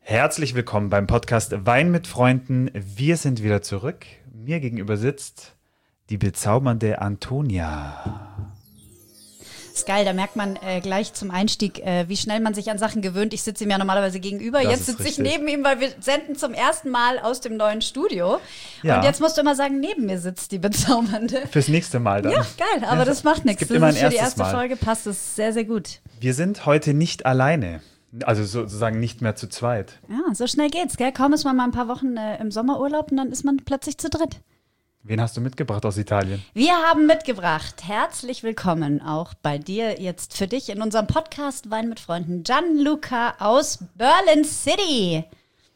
Herzlich willkommen beim Podcast Wein mit Freunden. Wir sind wieder zurück. Mir gegenüber sitzt die bezaubernde Antonia. Ist geil, da merkt man gleich zum Einstieg, wie schnell man sich an Sachen gewöhnt. Ich sitze ihm ja normalerweise gegenüber. Das jetzt sitze ich neben ihm, weil wir senden zum ersten Mal aus dem neuen Studio. Ja. Und jetzt musst du immer sagen, neben mir sitzt die bezaubernde. Fürs nächste Mal dann. Ja, geil, aber das macht nichts. Es gibt immer ein für die erstes erste Mal. Folge passt es sehr, sehr gut. Wir sind heute nicht alleine. Also sozusagen nicht mehr zu zweit. Ja, so schnell geht's, gell? Kaum ist man mal ein paar Wochen im Sommerurlaub und dann ist man plötzlich zu dritt. Wen hast du mitgebracht aus Italien? Wir haben mitgebracht, herzlich willkommen auch bei dir jetzt für dich in unserem Podcast Wein mit Freunden, Gianluca aus Berlin City.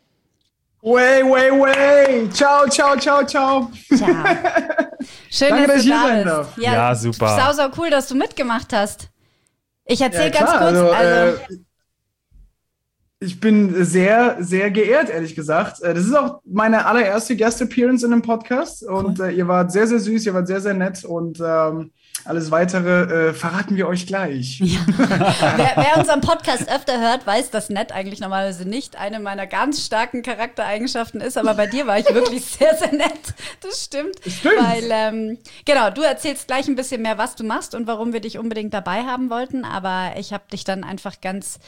Way. Ciao. Ciao. Schön, Danke, dass du dass ich hier da sein bist. darf. Ja, super. Sau cool, dass du mitgemacht hast. Ich erzähle Ja, ganz klar, kurz. Ich bin sehr, sehr geehrt, ehrlich gesagt. Das ist auch meine allererste Guest-Appearance in einem Podcast. Und ihr wart sehr, sehr süß, ihr wart sehr, sehr nett. Und alles Weitere verraten wir euch gleich. Ja. Wer unseren Podcast öfter hört, weiß, dass nett eigentlich normalerweise nicht eine meiner ganz starken Charaktereigenschaften ist. Aber bei dir war ich wirklich sehr, sehr nett. Das stimmt. Weil, genau, du erzählst gleich ein bisschen mehr, was du machst und warum wir dich unbedingt dabei haben wollten. Aber ich habe dich dann einfach ganz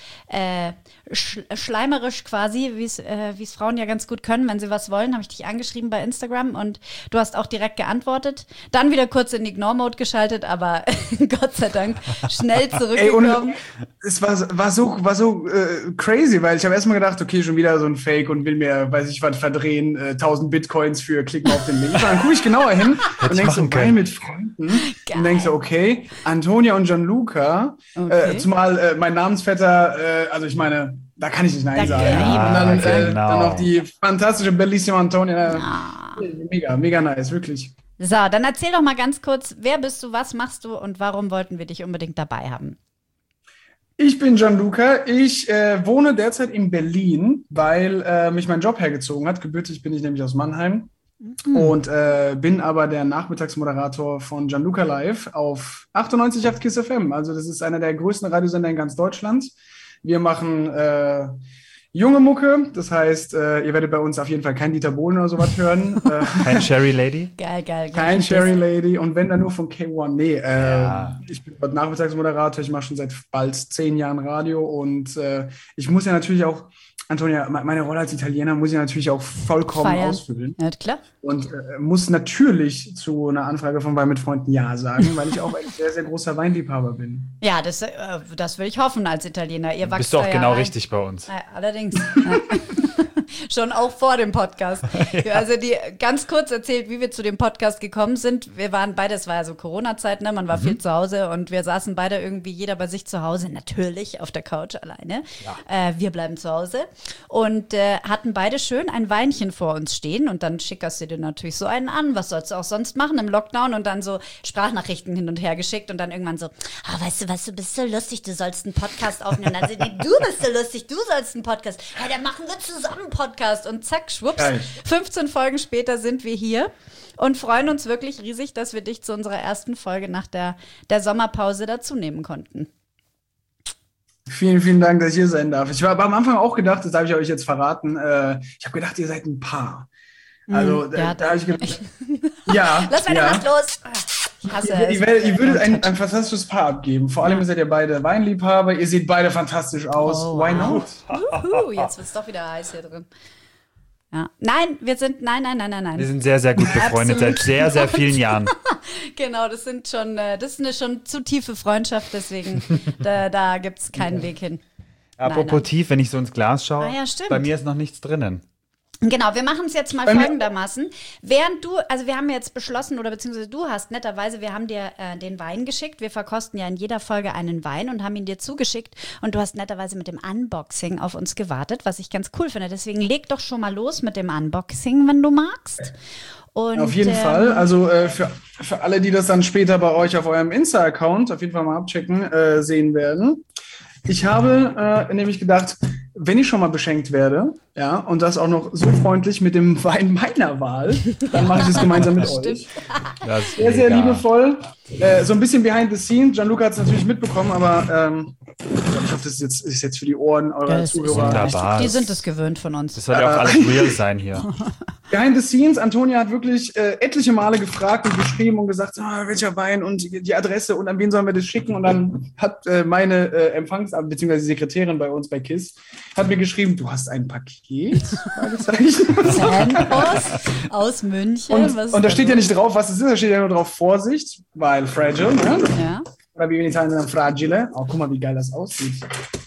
schleimerisch quasi, wie es Frauen ja ganz gut können, wenn sie was wollen, habe ich dich angeschrieben bei Instagram und du hast auch direkt geantwortet. Dann wieder kurz in Ignore-Mode geschaltet, aber Gott sei Dank schnell zurückgekommen. Es war so crazy, weil ich habe erstmal gedacht, okay, schon wieder so ein Fake und will mir, weiß ich was, verdrehen, 1000 Bitcoins für klicken auf den Link. Und dann gucke ich genauer hin und denke so, Wein mit Freunden. Geil. Und denke so, okay, Antonia und Gianluca, Okay. zumal mein Namensvetter, also ich meine, da kann ich nicht Nein sagen. Ja, Und dann, genau. dann noch die fantastische, bellissima Antonia. Ah. Mega nice, wirklich. So, dann erzähl doch mal ganz kurz, wer bist du, was machst du und warum wollten wir dich unbedingt dabei haben? Ich bin Gianluca. Ich wohne derzeit in Berlin, weil mich mein Job hergezogen hat. Gebürtig bin ich nämlich aus Mannheim und bin aber der Nachmittagsmoderator von Gianluca Live auf 98.8 KISS FM. Also das ist einer der größten Radiosender in ganz Deutschland. Wir machen junge Mucke, das heißt, ihr werdet bei uns auf jeden Fall kein Dieter Bohlen oder sowas hören. Kein Sherry Lady? Geil. Kein Sherry Lady und wenn dann nur von K1. Nee, Ja. ich bin dort Nachmittagsmoderator, ich mache schon seit bald 10 Jahren Radio und ich muss ja natürlich auch, Antonia, meine Rolle als Italiener muss ich natürlich auch vollkommen Feiern. ausfüllen Ja, klar. und muss natürlich zu einer Anfrage von Wein mit Freunden Ja sagen, weil ich auch ein sehr, sehr großer Weinliebhaber bin. Ja, das will ich hoffen als Italiener. Ihr wachst Bist du auch da ja genau rein. richtig bei uns. Allerdings. Ja. Schon auch vor dem Podcast. Ja. Also ganz kurz erzählt, wie wir zu dem Podcast gekommen sind. Wir waren beide, es war ja so Corona-Zeit, ne? Man war viel zu Hause und wir saßen beide irgendwie jeder bei sich zu Hause, natürlich auf der Couch alleine. Ja. Wir bleiben zu Hause und hatten beide schön ein Weinchen vor uns stehen und dann schickerst du dir natürlich so einen an. Was sollst du auch sonst machen im Lockdown? Und dann so Sprachnachrichten hin und her geschickt und dann irgendwann so, weißt du was, du bist so lustig, du sollst einen Podcast aufnehmen. Und dann nee, du bist so lustig, du sollst einen Podcast. Ja, dann machen wir zusammen einen Podcast. Und zack, schwupps, Geil. 15 Folgen später sind wir hier und freuen uns wirklich riesig, dass wir dich zu unserer ersten Folge nach der Sommerpause dazu nehmen konnten. Vielen Dank, dass ich hier sein darf. Ich habe am Anfang auch gedacht, das darf ich euch jetzt verraten, ich habe gedacht, ihr seid ein Paar. Also ja, da habe ich gedacht, ja. Lass meine ja. Macht los! Ich hasse es. Ihr würdet ein fantastisches Paar abgeben. Vor allem seid ihr beide Weinliebhaber. Ihr seht beide fantastisch aus. Oh, Why wow. not? Jetzt wird es doch wieder heiß hier drin. Ja. Nein, wir sind, nein. Wir sind sehr, sehr gut befreundet Absolut. seit sehr, sehr vielen Jahren. Genau, das ist eine schon zu tiefe Freundschaft, deswegen da gibt es keinen Weg hin. Apropos Nein. tief, wenn ich so ins Glas schaue, Ah ja, stimmt. bei mir ist noch nichts drinnen. Genau, wir machen es jetzt mal folgendermaßen. Während wir haben jetzt beschlossen, oder beziehungsweise du hast netterweise, wir haben dir den Wein geschickt. Wir verkosten ja in jeder Folge einen Wein und haben ihn dir zugeschickt. Und du hast netterweise mit dem Unboxing auf uns gewartet, was ich ganz cool finde. Deswegen leg doch schon mal los mit dem Unboxing, wenn du magst. Und, Auf jeden Fall. Also für alle, die das dann später bei euch auf eurem Insta-Account auf jeden Fall mal abchecken, sehen werden. Ich habe nämlich gedacht, wenn ich schon mal beschenkt werde, ja, und das auch noch so freundlich mit dem Wein meiner Wahl, dann mache ich es gemeinsam mit euch. Das ist Sehr, sehr mega. liebevoll. So ein bisschen behind the scenes. Gianluca hat es natürlich mitbekommen, aber Ich hoffe, das ist jetzt für die Ohren eurer Zuhörer. wunderbar. Die sind es gewöhnt von uns. Das soll ja auch alles real sein hier. Behind the scenes, Antonia hat wirklich etliche Male gefragt und geschrieben und gesagt, welcher Wein und die Adresse und an wen sollen wir das schicken? Und dann hat meine bzw. Sekretärin bei uns bei KISS hat mir geschrieben, du hast ein Paket? Fanpost aus München. Und da steht ja nicht drauf, was es ist, da steht ja nur drauf Vorsicht, weil fragile, ne? Ja. Oder wie wir in Italien sagen, fragile. Oh, guck mal, wie geil das aussieht.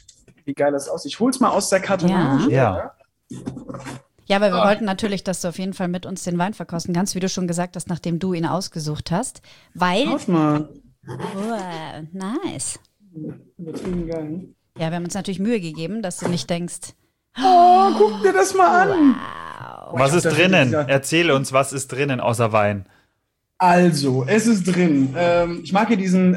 Ich hol's mal aus der Kartonage. Ja. Ja, aber wir wollten natürlich, dass du auf jeden Fall mit uns den Wein verkosten kannst, wie du schon gesagt hast, nachdem du ihn ausgesucht hast. Weil. Kauf mal. Oh, nice. Übertrieben geil. Ja, wir haben uns natürlich Mühe gegeben, dass du nicht denkst. Oh, guck dir das mal an. Wow. Was ist drinnen? gesagt. Erzähle uns, was ist drinnen außer Wein? Also, es ist drin. Ich mag hier diesen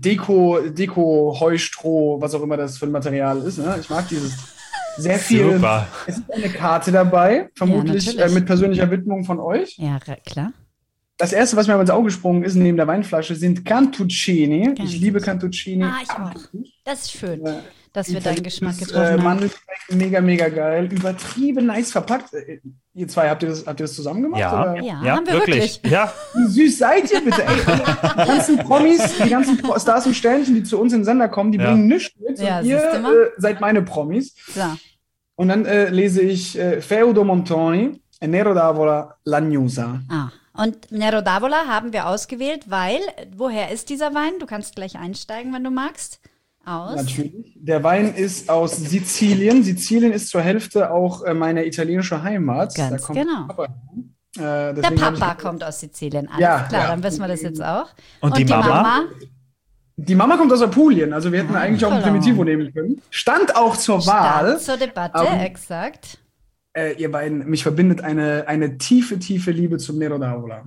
Deko, Heustroh, was auch immer das für ein Material ist. Ne? Ich mag dieses sehr viel. Super. Es ist eine Karte dabei, vermutlich natürlich. mit persönlicher Widmung von euch. Ja, klar. Das erste, was mir aber ins Auge gesprungen ist, neben der Weinflasche, sind Cantuccini. Ganz Ich liebe Cantuccini. Ich auch. Das ist schön, Ja. dass wir deinen Geschmack Das, getroffen haben. Mandelgeschmack, mega, mega geil. Übertrieben nice verpackt. Ihr zwei, habt ihr das zusammen gemacht? Ja. Oder? Ja, haben wir wirklich. Ja, Wie süß seid ihr bitte? Ey, die ganzen Promis, die ganzen Stars und Sternchen, die zu uns in den Sender kommen, die Ja. bringen nichts mit. Ja, und ihr siehst du mal? seid meine Promis. So. Und dann lese ich Feudo Montoni, Nero d'Avola, Lagnusa. Und Nero d'Avola haben wir ausgewählt, weil, woher ist dieser Wein? Du kannst gleich einsteigen, wenn du magst. Aus. Natürlich. Der Wein ist aus Sizilien. Sizilien ist zur Hälfte auch meine italienische Heimat. Ganz Da kommt genau. Papa her. Der Papa kommt aus Sizilien. Alles Ja, klar, ja. dann wissen wir das jetzt auch. Und die Mama? Die Mama kommt aus Apulien, also wir hätten eigentlich auch ein Genau. Primitivo nehmen können. Stand auch zur Wahl. Stand zur Debatte, exakt. Ihr beiden, mich verbindet eine tiefe, tiefe Liebe zum Nero d'Avola.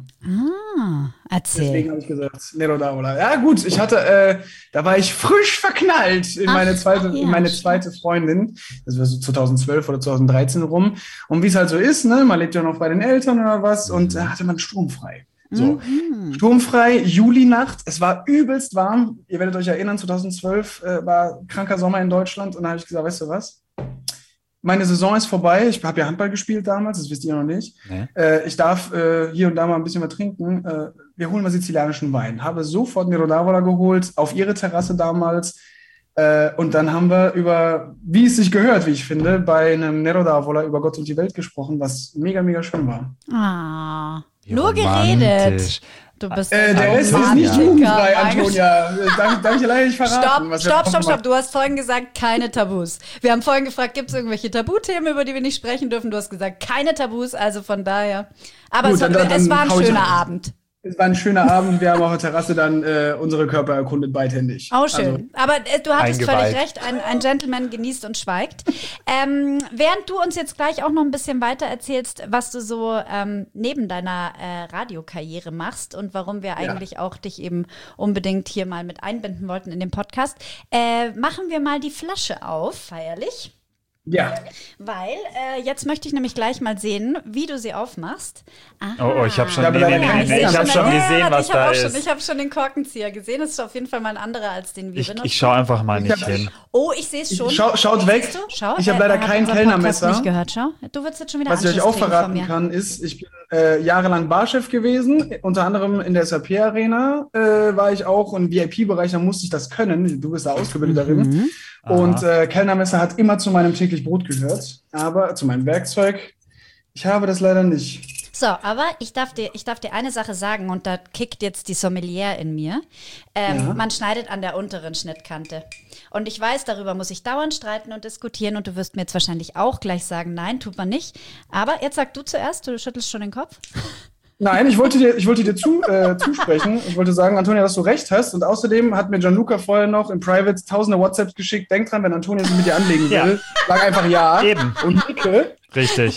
Erzähl. Deswegen habe ich gesagt, Nero d'Avola. Ja gut, da war ich frisch verknallt in meine zweite Freundin. Das war so 2012 oder 2013 rum. Und wie es halt so ist, ne, man lebt ja noch bei den Eltern oder was und da hatte man sturmfrei. So, sturmfrei, Julinacht, es war übelst warm. Ihr werdet euch erinnern, 2012 war kranker Sommer in Deutschland und da habe ich gesagt, weißt du was? Meine Saison ist vorbei. Ich habe ja Handball gespielt damals, das wisst ihr noch nicht. Nee. Ich darf hier und da mal ein bisschen was trinken. Wir holen mal sizilianischen Wein. Habe sofort Nero d'Avola geholt, auf ihre Terrasse damals. Und dann haben wir über, wie es sich gehört, wie ich finde, bei einem Nero d'Avola über Gott und die Welt gesprochen, was mega, mega schön war. Nur romantisch. geredet. Du bist Der Rest ist nicht jugendfrei, Antonia. Darf ich leider nicht verraten. Stopp. Du hast vorhin gesagt, keine Tabus. Wir haben vorhin gefragt, gibt es irgendwelche Tabuthemen, über die wir nicht sprechen dürfen? Du hast gesagt, keine Tabus, also von daher. Aber Gut, es war ein schöner Abend. Es war ein schöner Abend. Wir haben auf der Terrasse dann unsere Körper erkundet, beidhändig. Oh, schön. Aber du hattest Eingeweiht. völlig recht. Ein Gentleman genießt und schweigt. Während du uns jetzt gleich auch noch ein bisschen weiter erzählst, was du so neben deiner Radiokarriere machst und warum wir eigentlich auch dich eben unbedingt hier mal mit einbinden wollten in den Podcast, machen wir mal die Flasche auf, feierlich. Ja. Weil jetzt möchte ich nämlich gleich mal sehen, wie du sie aufmachst. Oh, ich habe schon, Ich habe leider keinen ich hab schon gesehen, was da ist. Ich habe schon den Korkenzieher gesehen. Das ist auf jeden Fall mal ein anderer als den wir benutzen. Ich schaue einfach mal nicht hin. Oh, ich sehe es schon. Schaut weg. Siehst du? Schau, Ich habe leider er hat kein unseren Kellnermesser. Podcast nicht gehört. Schau, du würdest jetzt schon wieder Was ich euch Anschluss auch kriegen von verraten mir. kann, ist, ich bin jahrelang Barchef gewesen, unter anderem in der SAP-Arena war ich auch und im VIP-Bereich, da musste ich das können. Du bist da ausgebildet darin. Und Kellnermesser hat immer zu meinem täglich Brot gehört, aber zu meinem Werkzeug, ich habe das leider nicht. So, aber ich darf dir eine Sache sagen und da kickt jetzt die Sommelier in mir. Man schneidet an der unteren Schnittkante. Und ich weiß, darüber muss ich dauernd streiten und diskutieren und du wirst mir jetzt wahrscheinlich auch gleich sagen, nein, tut man nicht. Aber jetzt sag du zuerst, du schüttelst schon den Kopf. Nein, ich wollte dir zusprechen. Ich wollte sagen, Antonia, dass du recht hast. Und außerdem hat mir Gianluca vorher noch im Private tausende WhatsApps geschickt. Denk dran, wenn Antonia sich mit dir anlegen will, sag einfach ja. Eben. Und nicke. Richtig.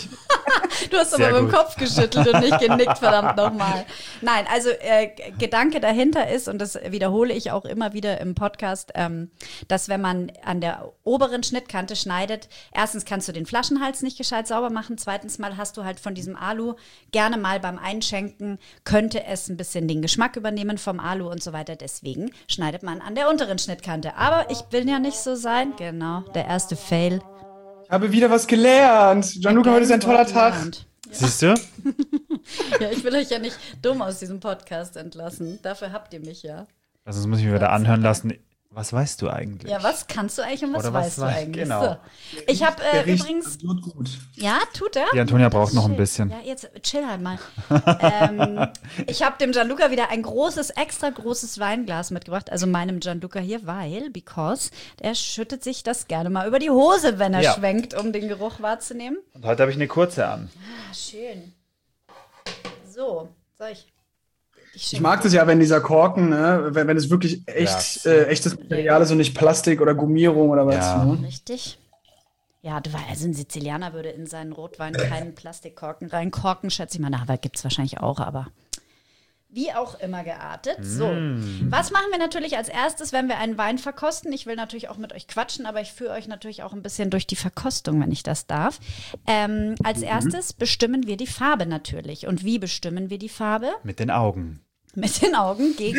Du hast aber mit dem Kopf geschüttelt und nicht genickt, verdammt nochmal. Nein, also Gedanke dahinter ist, und das wiederhole ich auch immer wieder im Podcast, dass wenn man an der oberen Schnittkante schneidet, erstens kannst du den Flaschenhals nicht gescheit sauber machen, zweitens mal hast du halt von diesem Alu gerne mal beim Einschenken, könnte es ein bisschen den Geschmack übernehmen vom Alu und so weiter. Deswegen schneidet man an der unteren Schnittkante. Aber ich will ja nicht so sein. Genau, der erste Fail. Ich habe wieder was gelernt. Gianluca, heute ist ein toller Tag. Ja. Siehst du? Ja, ich will euch ja nicht dumm aus diesem Podcast entlassen. Dafür habt ihr mich ja. Also das muss ich mir wieder anhören lassen. Was weißt du eigentlich? Ja, was kannst du eigentlich und was Oder weißt du eigentlich? Genau. So. Ich habe übrigens... Gut. Ja, tut er? Die Antonia braucht noch ein Chill. bisschen. Ja, jetzt chill halt mal. Ich habe dem Gianluca wieder ein extra großes Weinglas mitgebracht, also meinem Gianluca hier, because der schüttet sich das gerne mal über die Hose, wenn er schwenkt, um den Geruch wahrzunehmen. Und heute habe ich eine kurze an. Ah, schön. So, soll ich... Ich mag das ja, wenn dieser Korken, ne, wenn es wirklich echtes Material ist und nicht Plastik oder Gummierung oder was. Ja. Ne? Richtig. Ja, also ein Sizilianer würde in seinen Rotwein keinen Plastikkorken reinkorken, schätze ich mal. Na, gibt es wahrscheinlich auch, aber wie auch immer geartet. So, was machen wir natürlich als erstes, wenn wir einen Wein verkosten? Ich will natürlich auch mit euch quatschen, aber ich führe euch natürlich auch ein bisschen durch die Verkostung, wenn ich das darf. Als erstes bestimmen wir die Farbe natürlich. Und wie bestimmen wir die Farbe? Mit den Augen. Mit den Augen gegen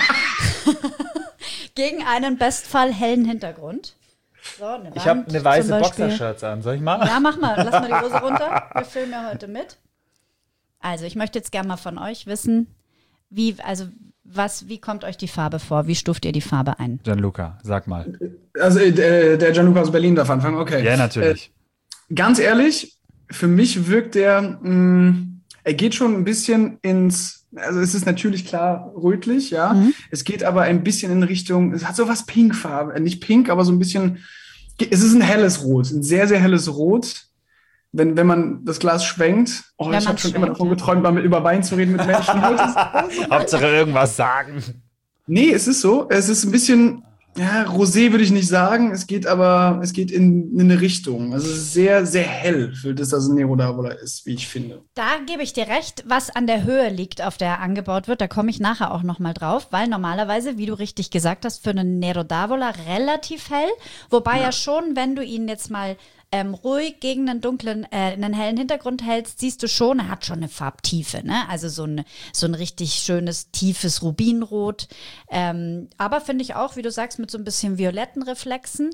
einen Bestfall hellen Hintergrund. So, eine Wand Ich habe eine weiße zum Beispiel. Boxershirts an. Soll ich mal? Ja, mach mal. Lass mal die Hose runter. Wir filmen ja heute mit. Also, ich möchte jetzt gerne mal von euch wissen, wie kommt euch die Farbe vor? Wie stuft ihr die Farbe ein? Gianluca, sag mal. Also der Gianluca aus Berlin darf anfangen, okay. Ja, natürlich. Ganz ehrlich, für mich wirkt er geht schon ein bisschen also es ist natürlich klar rötlich, ja. Es geht aber ein bisschen in Richtung, es hat so was Pinkfarbe, nicht pink, aber so ein bisschen, es ist ein helles Rot, ein sehr, sehr helles Rot. Wenn man das Glas schwenkt, ich habe schon immer davon geträumt, mal über Wein zu reden mit Menschen. Hauptsache irgendwas sagen. Nee, es ist so. Es ist ein bisschen, Rosé würde ich nicht sagen. Es geht in eine Richtung. Also es ist sehr, sehr hell für das, dass es ein Nero d'Avola ist, wie ich finde. Da gebe ich dir recht, was an der Höhe liegt, auf der er angebaut wird. Da komme ich nachher auch noch mal drauf, weil normalerweise, wie du richtig gesagt hast, für einen Nero d'Avola relativ hell. Wobei ja schon, wenn du ihn jetzt mal ruhig gegen einen hellen Hintergrund hältst, siehst du schon, er hat schon eine Farbtiefe, ne? Also so ein richtig schönes, tiefes Rubinrot. Aber finde ich auch, wie du sagst, mit so ein bisschen violetten Reflexen.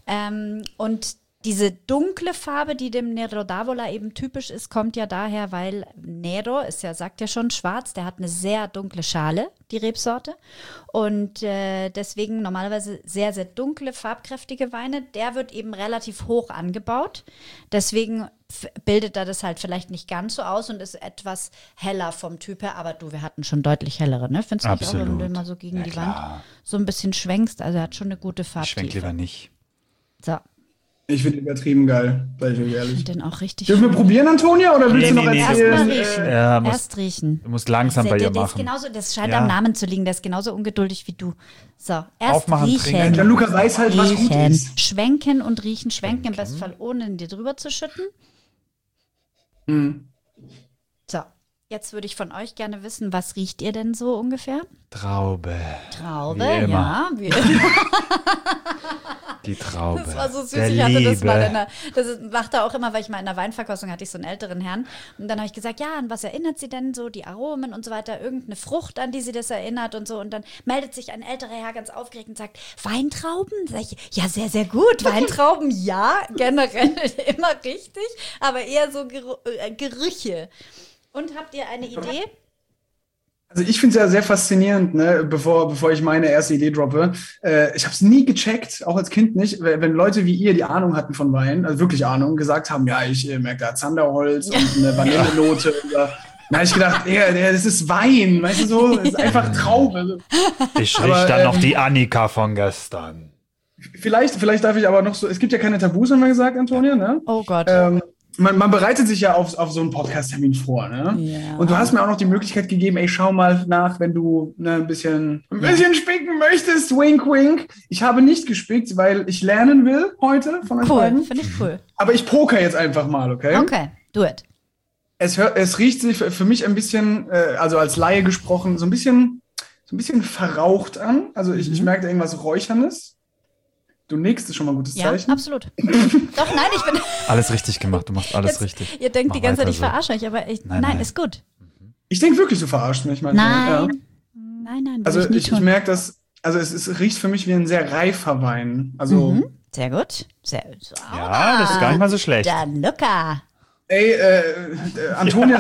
Und diese dunkle Farbe, die dem Nero d'Avola eben typisch ist, kommt ja daher, weil Nero sagt ja schon schwarz, der hat eine sehr dunkle Schale, die Rebsorte. Und deswegen normalerweise sehr, sehr dunkle, farbkräftige Weine. Der wird eben relativ hoch angebaut. Deswegen bildet er das halt vielleicht nicht ganz so aus und ist etwas heller vom Typ her. Aber wir hatten schon deutlich hellere, ne? Findest du nicht auch, wenn du immer so gegen die Wand so ein bisschen schwenkst? Also er hat schon eine gute Farbtiefe. Ich schwenk lieber nicht. So. Ich finde ihn übertrieben geil, sag ich euch ehrlich. Ich finde den auch richtig Dürfen wir probieren, Antonia, oder willst du noch erzählen? Erst mal riechen. Erst riechen. Du musst langsam bei ihr machen. Das scheint am Namen zu liegen, der ist genauso ungeduldig wie du. So, erst Aufmachen, riechen. Der Luca weiß halt, was gut ist. Schwenken und riechen. Schwenken im besten Fall, ohne ihn dir drüber zu schütten. So, jetzt würde ich von euch gerne wissen, was riecht ihr denn so ungefähr? Traube. Traube, wie immer. ja. Wie immer. Die Traube. Das war so süß. Der Ich hatte das Liebe. mal machte auch immer, weil ich mal in der Weinverkostung hatte ich so einen älteren Herrn. Und dann habe ich gesagt, ja, an was erinnert sie denn so? Die Aromen und so weiter, irgendeine Frucht, an die sie das erinnert und so. Und dann meldet sich ein älterer Herr ganz aufgeregt und sagt, Weintrauben? Sag ich, ja, sehr, sehr gut. Weintrauben, ja, generell immer richtig, aber eher so Gerüche. Und habt ihr eine Idee? Also ich finde es ja sehr faszinierend, ne, bevor ich meine erste Idee droppe. Ich habe es nie gecheckt, auch als Kind nicht, wenn Leute wie ihr, die Ahnung hatten von Wein, also wirklich Ahnung, gesagt haben, ja, ich merke da Zanderholz und eine Vanillenote. Dann habe ich gedacht, das ist Wein, weißt du so, das ist einfach Traube. Ich rieche dann noch die Annika von gestern. Vielleicht darf ich aber noch so, es gibt ja keine Tabus, haben wir gesagt, Antonia, ne? Oh Gott. Man bereitet sich ja auf so einen Podcast-Termin vor, ne? Ja. Und du hast mir auch noch die Möglichkeit gegeben, schau mal nach, wenn du ein bisschen spicken möchtest, wink, wink. Ich habe nicht gespickt, weil ich lernen will heute von euch beiden. Finde ich cool. Aber ich poker jetzt einfach mal, okay? Okay, do it. Es riecht sich für mich ein bisschen, also als Laie gesprochen, so ein bisschen verraucht an. Also ich merke da irgendwas Räuchernes. Du nickst, ist schon mal ein gutes Zeichen. Ja, absolut. Doch, nein, ich bin... Alles richtig gemacht, du machst alles richtig. Ihr denkt Mach die ganze Zeit, weiter ich verarsche euch, aber nein, ist gut. Ich denke wirklich, du verarschst mich manchmal. Nein, Ja. nein. Also ich merke, dass, also es riecht für mich wie ein sehr reifer Wein. Also, Sehr gut. Ja, das ist gar nicht mal so schlecht. Gianluca. ey, Antonia,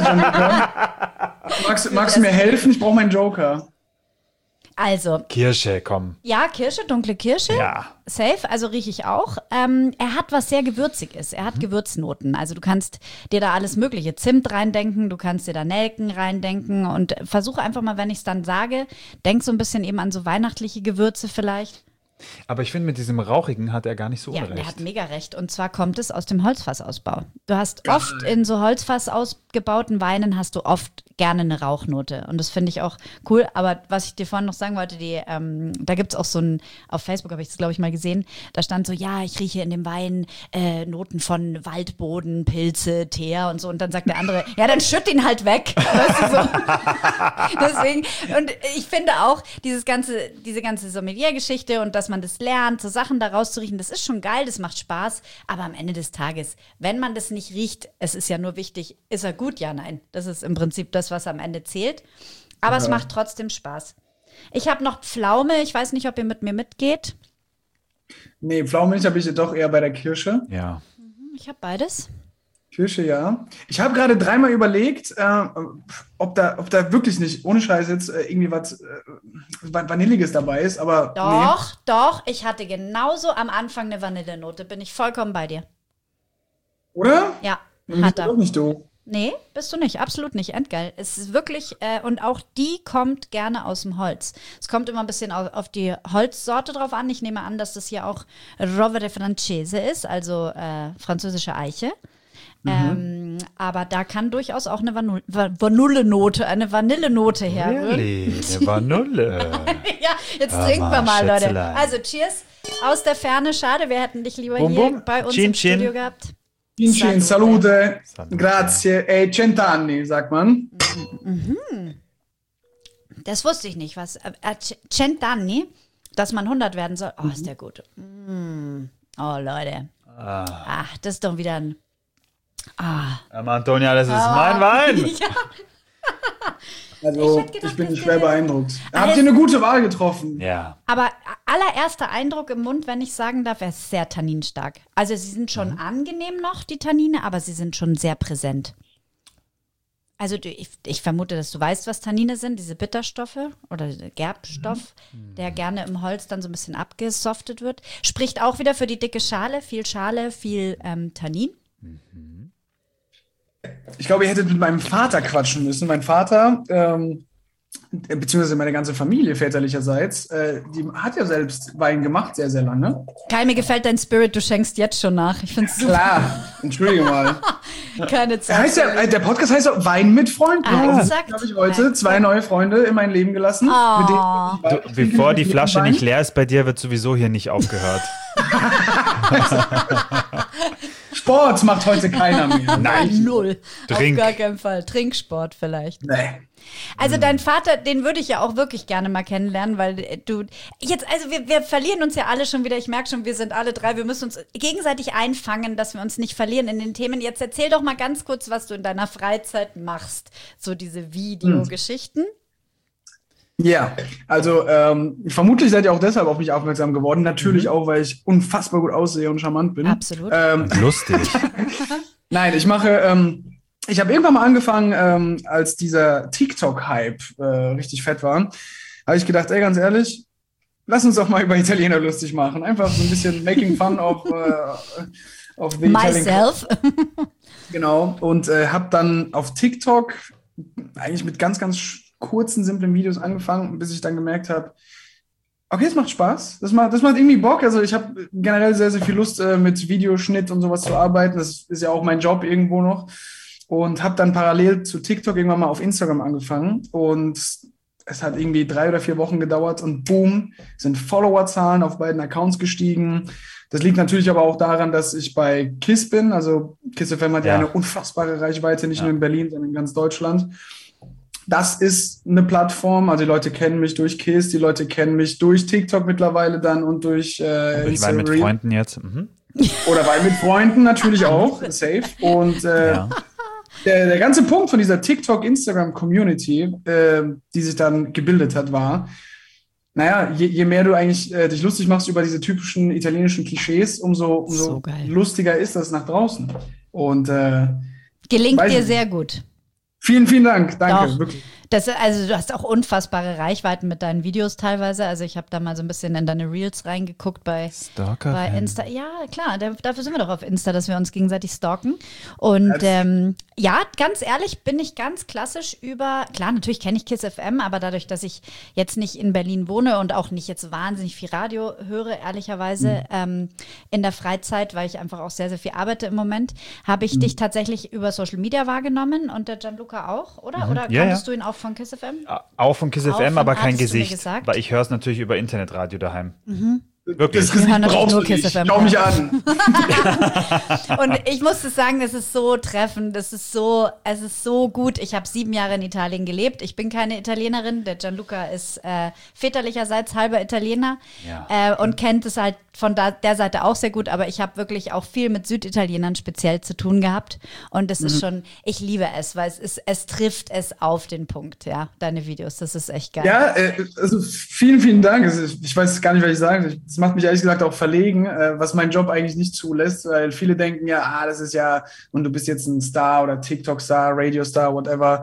magst du mir helfen? Ich brauche meinen Joker. Also, Kirsche, komm. ja, Kirsche, dunkle Kirsche. Ja. Safe, also rieche ich auch. Er hat was sehr Gewürziges. Er hat Gewürznoten. Also du kannst dir da alles mögliche Zimt reindenken, du kannst dir da Nelken reindenken und versuche einfach mal, wenn ich es dann sage, denk so ein bisschen eben an so weihnachtliche Gewürze vielleicht. Aber ich finde, mit diesem Rauchigen hat er gar nicht so Ja, unrecht. der hat mega recht. Und zwar kommt es aus dem Holzfassausbau. Du hast oft in so Holzfass ausgebauten Weinen hast du oft gerne eine Rauchnote. Und das finde ich auch cool. Aber was ich dir vorhin noch sagen wollte, da gibt es auch so ein, auf Facebook habe ich das, glaube ich, mal gesehen, da stand so, ja, ich rieche in dem Wein Noten von Waldboden, Pilze, Teer und so. Und dann sagt der andere, ja, dann schütt ihn halt weg. Weißt du, so. Deswegen, und ich finde auch, diese ganze Sommelier-Geschichte und dass man das lernt, so Sachen daraus zu riechen, das ist schon geil, das macht Spaß, aber am Ende des Tages, wenn man das nicht riecht, es ist ja nur wichtig, ist er gut? Ja, nein. Das ist im Prinzip das, was am Ende zählt. Aber es macht trotzdem Spaß. Ich habe noch Pflaume, ich weiß nicht, ob ihr mit mir mitgeht. Nee, Pflaume nicht, da bin ich doch eher bei der Kirsche. Ja. Ich habe beides. Kirsche, ja. Ich habe gerade dreimal überlegt, ob da wirklich nicht, ohne Scheiß jetzt, irgendwie was Vanilliges dabei ist, aber Doch, ich hatte genauso am Anfang eine Vanillenote, bin ich vollkommen bei dir. Oder? Ja, Dann hat bist du er. doch nicht du. Nee, bist du nicht, absolut nicht, endgeil. Es ist wirklich, und auch die kommt gerne aus dem Holz. Es kommt immer ein bisschen auf die Holzsorte drauf an. Ich nehme an, dass das hier auch Rovere Francese ist, also französische Eiche. Aber da kann durchaus auch eine Vanillenote herrühren. Really? Eine Vanille. Ja, jetzt Ah, trinken wir mal, Leute. Schätzelein. Also, cheers aus der Ferne. Schade, wir hätten dich lieber Bum, hier bum. bei uns Chin, im chin. Studio gehabt. Chin, Salute. salute, grazie, 100 anni, sagt man. Das wusste ich nicht. Was? Cent'anni, dass man 100 werden soll. Oh, ist der gut. Oh, Leute. Ach, das ist doch wieder ein... Antonia, das ist mein Wein. Ja. Also, hätte gedacht, ich bin das schwer wäre- beeindruckt. Habt ihr eine gute Wahl getroffen? Ja. Aber allererster Eindruck im Mund, wenn ich sagen darf, er ist sehr tanninstark. Also sie sind schon angenehm noch, die Tannine, aber sie sind schon sehr präsent. Also ich vermute, dass du weißt, was Tannine sind, diese Bitterstoffe oder dieser Gerbstoff, der gerne im Holz dann so ein bisschen abgesoftet wird. Spricht auch wieder für die dicke Schale, viel Tannin. Ich glaube, ihr hättet mit meinem Vater quatschen müssen. Mein Vater, beziehungsweise meine ganze Familie väterlicherseits, die hat ja selbst Wein gemacht, sehr, sehr lange. Kai, mir gefällt dein Spirit, du schenkst jetzt schon nach. Ich finde es super. Klar, entschuldige mal. Keine Zeit. Der Podcast heißt auch Wein mit Freunden. Ah, Und exakt. habe ich heute 2 neue Freunde in mein Leben gelassen. Mit denen ich Wein trinke, Bevor die mit Flasche Wein. nicht leer ist bei dir, wird sowieso hier nicht aufgehört. Sport macht heute keiner mehr. Nein. Null. Trink. Auf gar keinen Fall. Trinksport vielleicht. Nee. Also dein Vater, den würde ich ja auch wirklich gerne mal kennenlernen, weil wir verlieren uns ja alle schon wieder. Ich merke schon, wir sind alle 3, wir müssen uns gegenseitig einfangen, dass wir uns nicht verlieren in den Themen. Jetzt erzähl doch mal ganz kurz, was du in deiner Freizeit machst. So diese Videogeschichten. Ja, also vermutlich seid ihr auch deshalb auf mich aufmerksam geworden. Natürlich auch, weil ich unfassbar gut aussehe und charmant bin. Absolut. Lustig. Nein, ich habe irgendwann mal angefangen, als dieser TikTok-Hype richtig fett war, habe ich gedacht, ey, ganz ehrlich, lass uns doch mal über Italiener lustig machen. Einfach so ein bisschen making fun of the Myself. Genau. Und habe dann auf TikTok eigentlich mit ganz, ganz kurzen, simplen Videos angefangen, bis ich dann gemerkt habe, okay, es macht Spaß. Das macht irgendwie Bock. Also ich habe generell sehr, sehr viel Lust, mit Videoschnitt und sowas zu arbeiten. Das ist ja auch mein Job irgendwo noch. Und habe dann parallel zu TikTok irgendwann mal auf Instagram angefangen. Und es hat irgendwie 3 oder 4 Wochen gedauert und boom, sind Followerzahlen auf beiden Accounts gestiegen. Das liegt natürlich aber auch daran, dass ich bei KISS bin. Also KISS FM hat ja eine unfassbare Reichweite, nicht nur in Berlin, sondern in ganz Deutschland. Das ist eine Plattform, also die Leute kennen mich durch KISS, die Leute kennen mich durch TikTok mittlerweile dann und durch Wein mit Freunden jetzt. Oder Wein mit Freunden natürlich auch, safe. Und der ganze Punkt von dieser TikTok-Instagram-Community, die sich dann gebildet hat, war, naja, je mehr du eigentlich dich lustig machst über diese typischen italienischen Klischees, umso so lustiger ist das nach draußen. Und gelingt dir sehr gut. Vielen, vielen Dank. Danke, Doch. wirklich. Also du hast auch unfassbare Reichweiten mit deinen Videos teilweise. Also ich habe da mal so ein bisschen in deine Reels reingeguckt bei Insta. Ja, klar, dafür sind wir doch auf Insta, dass wir uns gegenseitig stalken. Und ganz ehrlich bin ich ganz klassisch klar, natürlich kenne ich KISS FM, aber dadurch, dass ich jetzt nicht in Berlin wohne und auch nicht jetzt wahnsinnig viel Radio höre, ehrlicherweise, in der Freizeit, weil ich einfach auch sehr, sehr viel arbeite im Moment, habe ich dich tatsächlich über Social Media wahrgenommen und der Gianluca auch, oder? Oder kanntest du ihn auch von KISS FM? Auch von KISS FM, aber kein Gesicht. Weil ich höre es natürlich über Internetradio daheim. Wirklich. Das hören natürlich nur KISS FM. Schau mich an. Und ich muss sagen, es ist so treffend, es ist so gut. Ich habe 7 Jahre in Italien gelebt. Ich bin keine Italienerin. Der Gianluca ist väterlicherseits halber Italiener und kennt es halt von der Seite auch sehr gut. Aber ich habe wirklich auch viel mit Süditalienern speziell zu tun gehabt. Und es ist schon, ich liebe es, weil es trifft es auf den Punkt, ja, deine Videos. Das ist echt geil. Ja, also vielen, vielen Dank. Ich weiß gar nicht, was ich sagen. Das macht mich ehrlich gesagt auch verlegen, was mein Job eigentlich nicht zulässt, weil viele denken das ist ja, und du bist jetzt ein Star oder TikTok-Star, Radio-Star, whatever.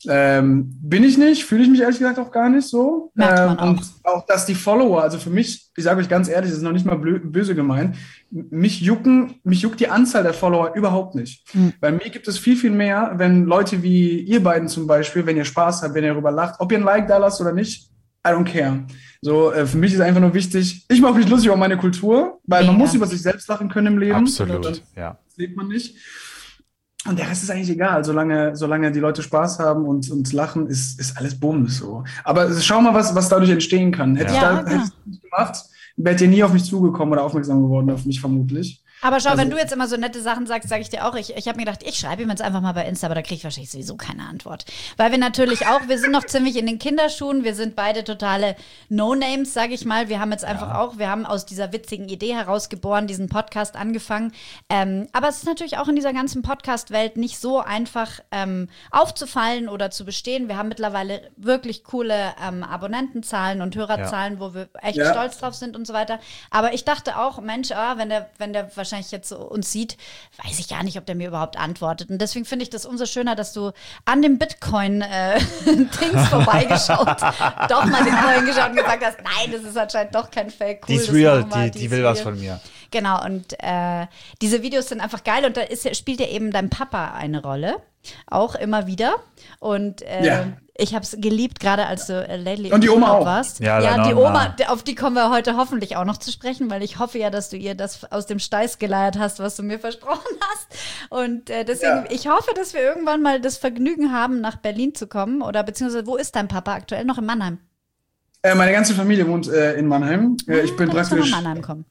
Bin ich nicht, fühle ich mich ehrlich gesagt auch gar nicht so. Merkt man auch. Und auch, dass die Follower, also für mich, ich sage euch ganz ehrlich, das ist noch nicht mal böse gemeint, mich juckt die Anzahl der Follower überhaupt nicht. Bei mir gibt es viel, viel mehr, wenn Leute wie ihr beiden zum Beispiel, wenn ihr Spaß habt, wenn ihr darüber lacht, ob ihr ein Like da lasst oder nicht, I don't care. So, für mich ist einfach nur wichtig, ich mache mich lustig über meine Kultur, weil man muss über sich selbst lachen können im Leben. Absolut, Das lebt man nicht. Und der Rest ist eigentlich egal, solange die Leute Spaß haben und lachen, ist alles Bums so. Aber schau mal, was dadurch entstehen kann. Hätte ich das nicht gemacht, wärt ihr nie auf mich zugekommen oder aufmerksam geworden auf mich vermutlich. Aber schau, wenn du jetzt immer so nette Sachen sagst, sage ich dir auch, ich habe mir gedacht, ich schreibe ihm jetzt einfach mal bei Insta, aber da kriege ich wahrscheinlich sowieso keine Antwort. Weil wir natürlich auch, wir sind noch ziemlich in den Kinderschuhen, wir sind beide totale No-Names, sage ich mal. Wir haben jetzt einfach wir haben aus dieser witzigen Idee herausgeboren, diesen Podcast angefangen. Aber es ist natürlich auch in dieser ganzen Podcast-Welt nicht so einfach aufzufallen oder zu bestehen. Wir haben mittlerweile wirklich coole Abonnentenzahlen und Hörerzahlen, wo wir echt stolz drauf sind und so weiter. Aber ich dachte auch, Mensch, wenn der wahrscheinlich jetzt so uns sieht, weiß ich gar nicht, ob der mir überhaupt antwortet. Und deswegen finde ich das umso schöner, dass du an dem Bitcoin-Dings vorbeigeschaut, doch mal den Coin geschaut und gesagt hast, nein, das ist anscheinend doch kein Fake. Cool, die ist real, die will was von mir. Genau, und diese Videos sind einfach geil und da spielt ja eben dein Papa eine Rolle, auch immer wieder. Und ich habe es geliebt, gerade als du lately und die Oma auch warst. Ja, die Oma, auf die kommen wir heute hoffentlich auch noch zu sprechen, weil ich hoffe ja, dass du ihr das aus dem Steiß geleiert hast, was du mir versprochen hast. Und deswegen, ich hoffe, dass wir irgendwann mal das Vergnügen haben, nach Berlin zu kommen. Oder beziehungsweise, wo ist dein Papa aktuell? Noch in Mannheim? Meine ganze Familie wohnt in Mannheim. Ich bin praktisch nach Mannheim kommen.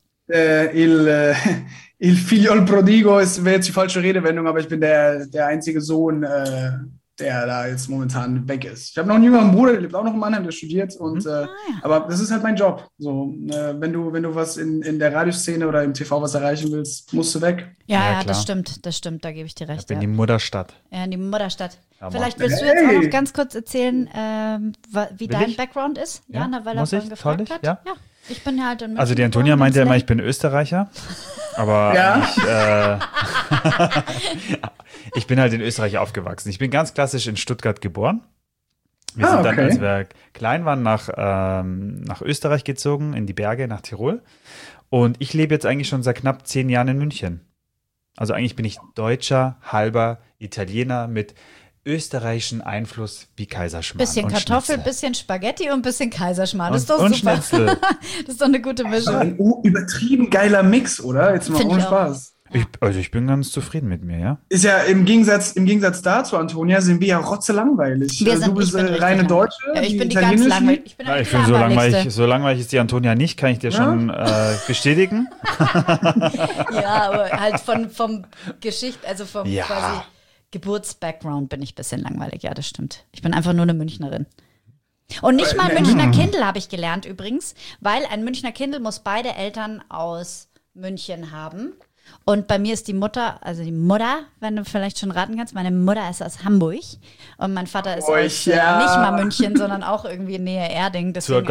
Il figliol prodigo wäre jetzt die falsche Redewendung, aber ich bin der einzige Sohn, der da jetzt momentan weg ist. Ich habe noch einen jüngeren Bruder, der lebt auch noch in Mannheim, der studiert. Und, aber das ist halt mein Job. So, wenn du was in der Radioszene oder im TV was erreichen willst, musst du weg. Ja, das stimmt, da gebe ich dir recht. In die Mutterstadt. Ja, in die Mutterstadt. Aber vielleicht willst du jetzt auch noch ganz kurz erzählen, wie dein Background ist. Ja, weil er vorhin gefragt hat. Ja. Ich bin ja halt in München. Also die Antonia meinte ja immer, ich bin Österreicher. Aber ich bin halt in Österreich aufgewachsen. Ich bin ganz klassisch in Stuttgart geboren. Wir sind dann, als wir klein waren, nach Österreich gezogen, in die Berge, nach Tirol. Und ich lebe jetzt eigentlich schon seit knapp 10 Jahren in München. Also eigentlich bin ich Deutscher, halber Italiener mit österreichischen Einfluss wie Kaiserschmarrn. Bisschen Kartoffel, bisschen Spaghetti und bisschen Kaiserschmarrn. Das ist doch und super. Schnitzel. Das ist doch eine gute Mischung. Ein übertrieben geiler Mix, oder? Jetzt mal ohne Spaß. Ich bin ganz zufrieden mit mir, ja. Ist ja im Gegensatz dazu, Antonia, sind wir ja rotzelangweilig. Du bist reine Deutsche. Ja, ich bin die ganz langweilig. Ich finde, so langweilig ist die Antonia nicht, kann ich dir schon bestätigen. Ja, aber halt vom Geschichte, also vom quasi Geburtsbackground bin ich ein bisschen langweilig. Ja, das stimmt. Ich bin einfach nur eine Münchnerin. Und nicht mal Münchner Kindl habe ich gelernt übrigens, weil ein Münchner Kindl muss beide Eltern aus München haben. Und bei mir ist die Mutter, wenn du vielleicht schon raten kannst, meine Mutter ist aus Hamburg und mein Vater ist aus nicht mal München, sondern auch irgendwie Nähe Erding. Deswegen,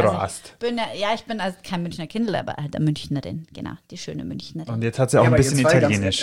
ich bin also kein Münchner Kindl, aber halt eine Münchnerin, genau, die schöne Münchnerin. Und jetzt hat sie auch ein bisschen Italienisch.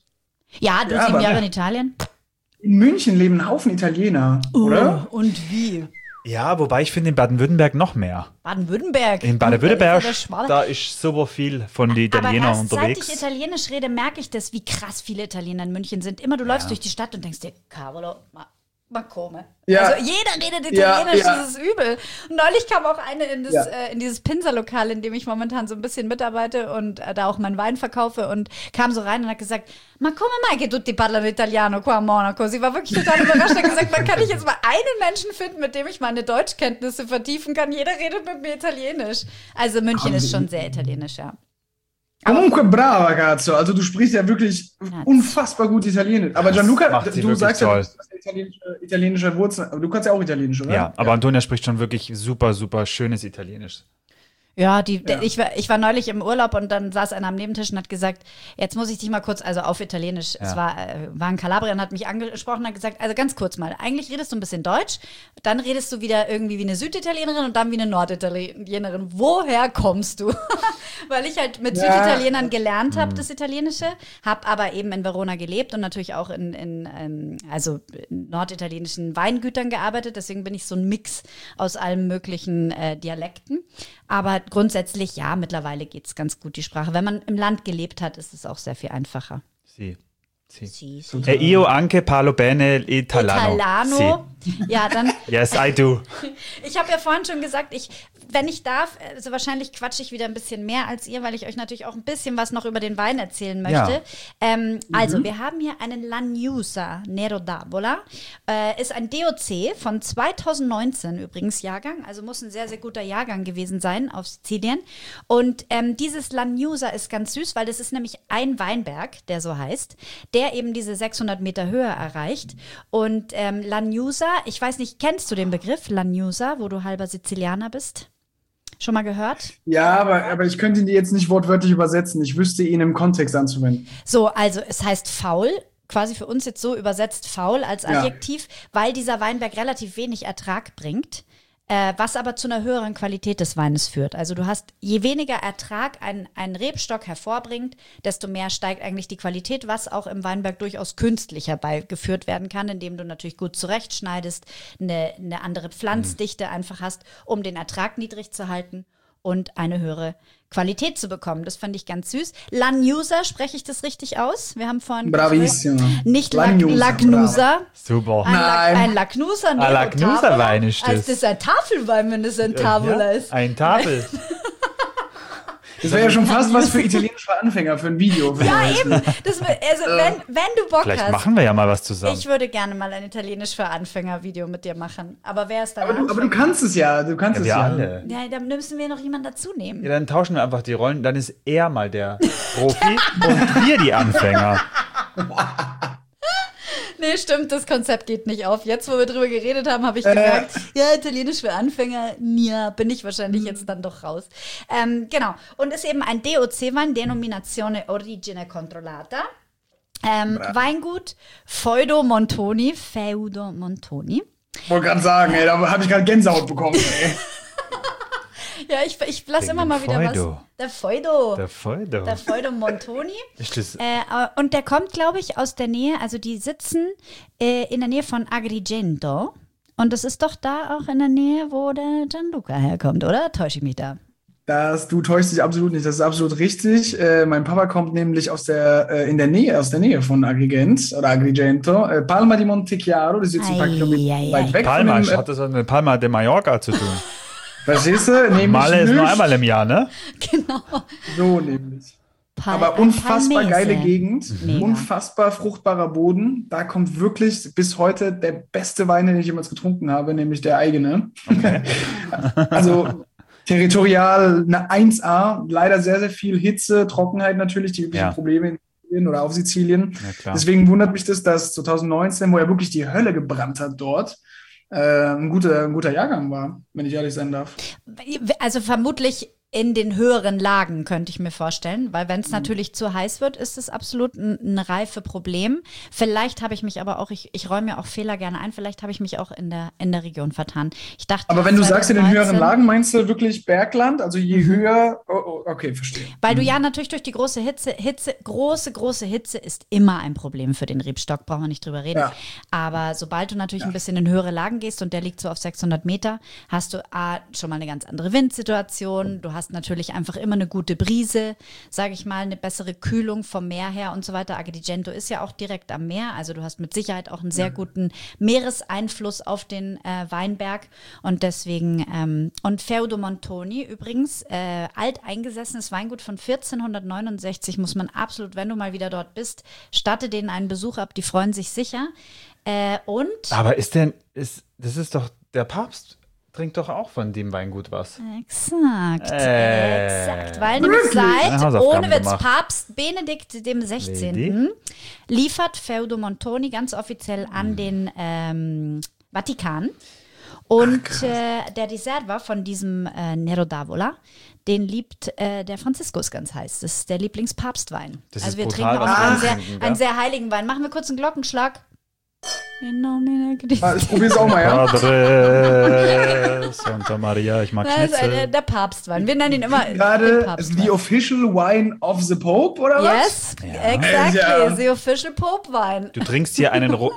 Ja, du 7 Jahre in Italien? In München leben ein Haufen Italiener, oder? Und wie? Ja, wobei ich finde in Baden-Württemberg noch mehr. Baden-Württemberg? In Baden-Württemberg, da ist super viel von den Italienern unterwegs. Seit ich Italienisch rede, merke ich das, wie krass viele Italiener in München sind. Immer du läufst durch die Stadt und denkst dir, Cavolo, ma come. Ja. Also jeder redet Italienisch, das ist übel. Und neulich kam auch eine in dieses Pinsa-Lokal, in dem ich momentan so ein bisschen mitarbeite und da auch meinen Wein verkaufe und kam so rein und hat gesagt, ma come mai che tutti parlano italiano qua a Monaco? Sie war wirklich total überrascht und hat gesagt, man kann nicht jetzt mal einen Menschen finden, mit dem ich meine Deutschkenntnisse vertiefen kann. Jeder redet mit mir Italienisch. Also München ist schon sehr italienisch, ja. Comunque brava, Cazzo. Also du sprichst ja wirklich unfassbar gut Italienisch. Aber Gianluca, du sagst ja, du hast italienische Wurzeln. Aber du kannst ja auch Italienisch, oder? Ja, aber Antonia spricht schon wirklich super, super schönes Italienisch. Ja, ich war neulich im Urlaub und dann saß einer am Nebentisch und hat gesagt, jetzt muss ich dich mal kurz, also auf Italienisch, es war ein Kalabrier und hat mich angesprochen und hat gesagt, also ganz kurz mal, eigentlich redest du ein bisschen Deutsch, dann redest du wieder irgendwie wie eine Süditalienerin und dann wie eine Norditalienerin. Woher kommst du? Weil ich halt mit Süditalienern gelernt habe, das Italienische, habe aber eben in Verona gelebt und natürlich auch in norditalienischen Weingütern gearbeitet, deswegen bin ich so ein Mix aus allen möglichen Dialekten. Aber grundsätzlich, ja, mittlerweile geht es ganz gut, die Sprache. Wenn man im Land gelebt hat, ist es auch sehr viel einfacher. Sì. Io anche parlo bene Italiano. Ja, dann. Yes, I do. Ich habe ja vorhin schon gesagt, wenn ich darf, also wahrscheinlich quatsche ich wieder ein bisschen mehr als ihr, weil ich euch natürlich auch ein bisschen was noch über den Wein erzählen möchte. Ja. Also, wir haben hier einen Lagnusa Nero d'Avola. Ist ein DOC von 2019 übrigens Jahrgang, also muss ein sehr, sehr guter Jahrgang gewesen sein auf Sizilien. Und dieses Lagnusa ist ganz süß, weil das ist nämlich ein Weinberg, der so heißt, der eben diese 600 Meter Höhe erreicht. Und Lagnusa, ich weiß nicht, kennst du den Begriff Lagnusa, wo du halber Sizilianer bist? Schon mal gehört? Ja, aber ich könnte ihn dir jetzt nicht wortwörtlich übersetzen. Ich wüsste ihn im Kontext anzuwenden. So, also es heißt faul, quasi für uns jetzt so übersetzt faul als Adjektiv, weil dieser Weinberg relativ wenig Ertrag bringt. Was aber zu einer höheren Qualität des Weines führt. Also du hast, je weniger Ertrag ein Rebstock hervorbringt, desto mehr steigt eigentlich die Qualität, was auch im Weinberg durchaus künstlich herbeigeführt werden kann, indem du natürlich gut zurechtschneidest, eine andere Pflanzdichte einfach hast, um den Ertrag niedrig zu halten und eine höhere Qualität zu bekommen. Das fand ich ganz süß. Lagnusa, spreche ich das richtig aus? Wir haben vorhin Bravissimo. Nicht Lagnusa. Super. Ein Lagnusa. Lagnusa-Wein ist das. Also das ist ein Tafelwein, wenn es ein Tavola ist. Ein Tafel. Das wäre ja schon fast was für italienische Anfänger, für ein Video. Ja, eben. Wenn du Bock Vielleicht hast. machen wir ja mal was zusammen. Ich würde gerne mal ein Italienisch für Anfänger-Video mit dir machen. Aber wer ist da? Aber du kannst es ja. Du kannst es ja. Alle. Ja, dann müssen wir noch jemanden dazu nehmen. Ja, dann tauschen wir einfach die Rollen. Dann ist er mal der Profi und wir die Anfänger. Nee, stimmt, das Konzept geht nicht auf. Jetzt, wo wir drüber geredet haben, habe ich gemerkt, ja, Italienisch für Anfänger, ja, bin ich wahrscheinlich jetzt dann doch raus. Genau, und ist eben ein DOC-Wein, Denominazione Origine Controllata. Weingut Feudo Montoni. Ich wollte gerade sagen, ey, da habe ich gerade Gänsehaut bekommen. Ey. Ja, ich lasse immer mal wieder was. Der Feudo Montoni. Ist das? Und der kommt, glaube ich, aus der Nähe, also die sitzen in der Nähe von Agrigento. Und das ist doch da auch in der Nähe, wo der Gianluca herkommt, oder? Täusche ich mich da? Du täuschst dich absolut nicht, das ist absolut richtig. Mein Papa kommt nämlich aus der Nähe von Agrigento. Palma di Montechiaro, das ist jetzt ein paar Kilometer weit weg. Palma, hat das mit Palma de Mallorca zu tun? Verstehst du? Malle ist nur einmal im Jahr, ne? Genau. So nämlich. Aber unfassbar geile Palmese. Gegend, Mega. unfassbar fruchtbarer Boden. Da kommt wirklich bis heute der beste Wein, den ich jemals getrunken habe, nämlich der eigene. Also territorial eine 1A, leider sehr, sehr viel Hitze, Trockenheit natürlich, die üblichen Probleme in Sizilien oder auf Sizilien. Ja, klar. Deswegen wundert mich das, dass 2019, wo ja wirklich die Hölle gebrannt hat dort, ein guter Jahrgang war, wenn ich ehrlich sein darf. Also vermutlich in den höheren Lagen, könnte ich mir vorstellen, weil wenn es natürlich zu heiß wird, ist es absolut ein Reifeproblem. Vielleicht habe ich mich aber auch, ich räume ja auch Fehler gerne ein, vielleicht habe ich mich auch in der Region vertan. Ich dachte, Aber wenn du sagst, in den 2019 höheren Lagen, meinst du wirklich Bergland? Also je höher, okay, verstehe. Weil du ja natürlich durch die große große Hitze ist immer ein Problem für den Rebstock, brauchen wir nicht drüber reden. Ja. Aber sobald du natürlich ein bisschen in höhere Lagen gehst und der liegt so auf 600 Meter, hast du schon mal eine ganz andere Windsituation, du hast natürlich einfach immer eine gute Brise, sage ich mal, eine bessere Kühlung vom Meer her und so weiter. Agrigento ist ja auch direkt am Meer, also du hast mit Sicherheit auch einen sehr guten Meereseinfluss auf den Weinberg und deswegen, und Feudo Montoni übrigens, alteingesessenes Weingut von 1469, muss man absolut, wenn du mal wieder dort bist, statte denen einen Besuch ab, die freuen sich sicher. Aber das ist doch, der Papst trinkt doch auch von dem Weingut was. Exakt. Weil nämlich ohne Witz, Papst Benedikt dem 16. liefert Feudo Montoni ganz offiziell an den Vatikan. Und der Riserva von diesem Nero d'Avola, den liebt der Franziskus ganz heiß. Das ist der Lieblingspapstwein. Also wir trinken auch einen sehr heiligen Wein. Machen wir kurz einen Glockenschlag. Ich probiere es auch mal, ja. Padre Santa Maria, ich mag Schnitzel. Das ist der Papstwein. Wir nennen ihn immer gerade the official wine of the Pope, oder was? Yes, exactly. The official Pope Wein. Du trinkst hier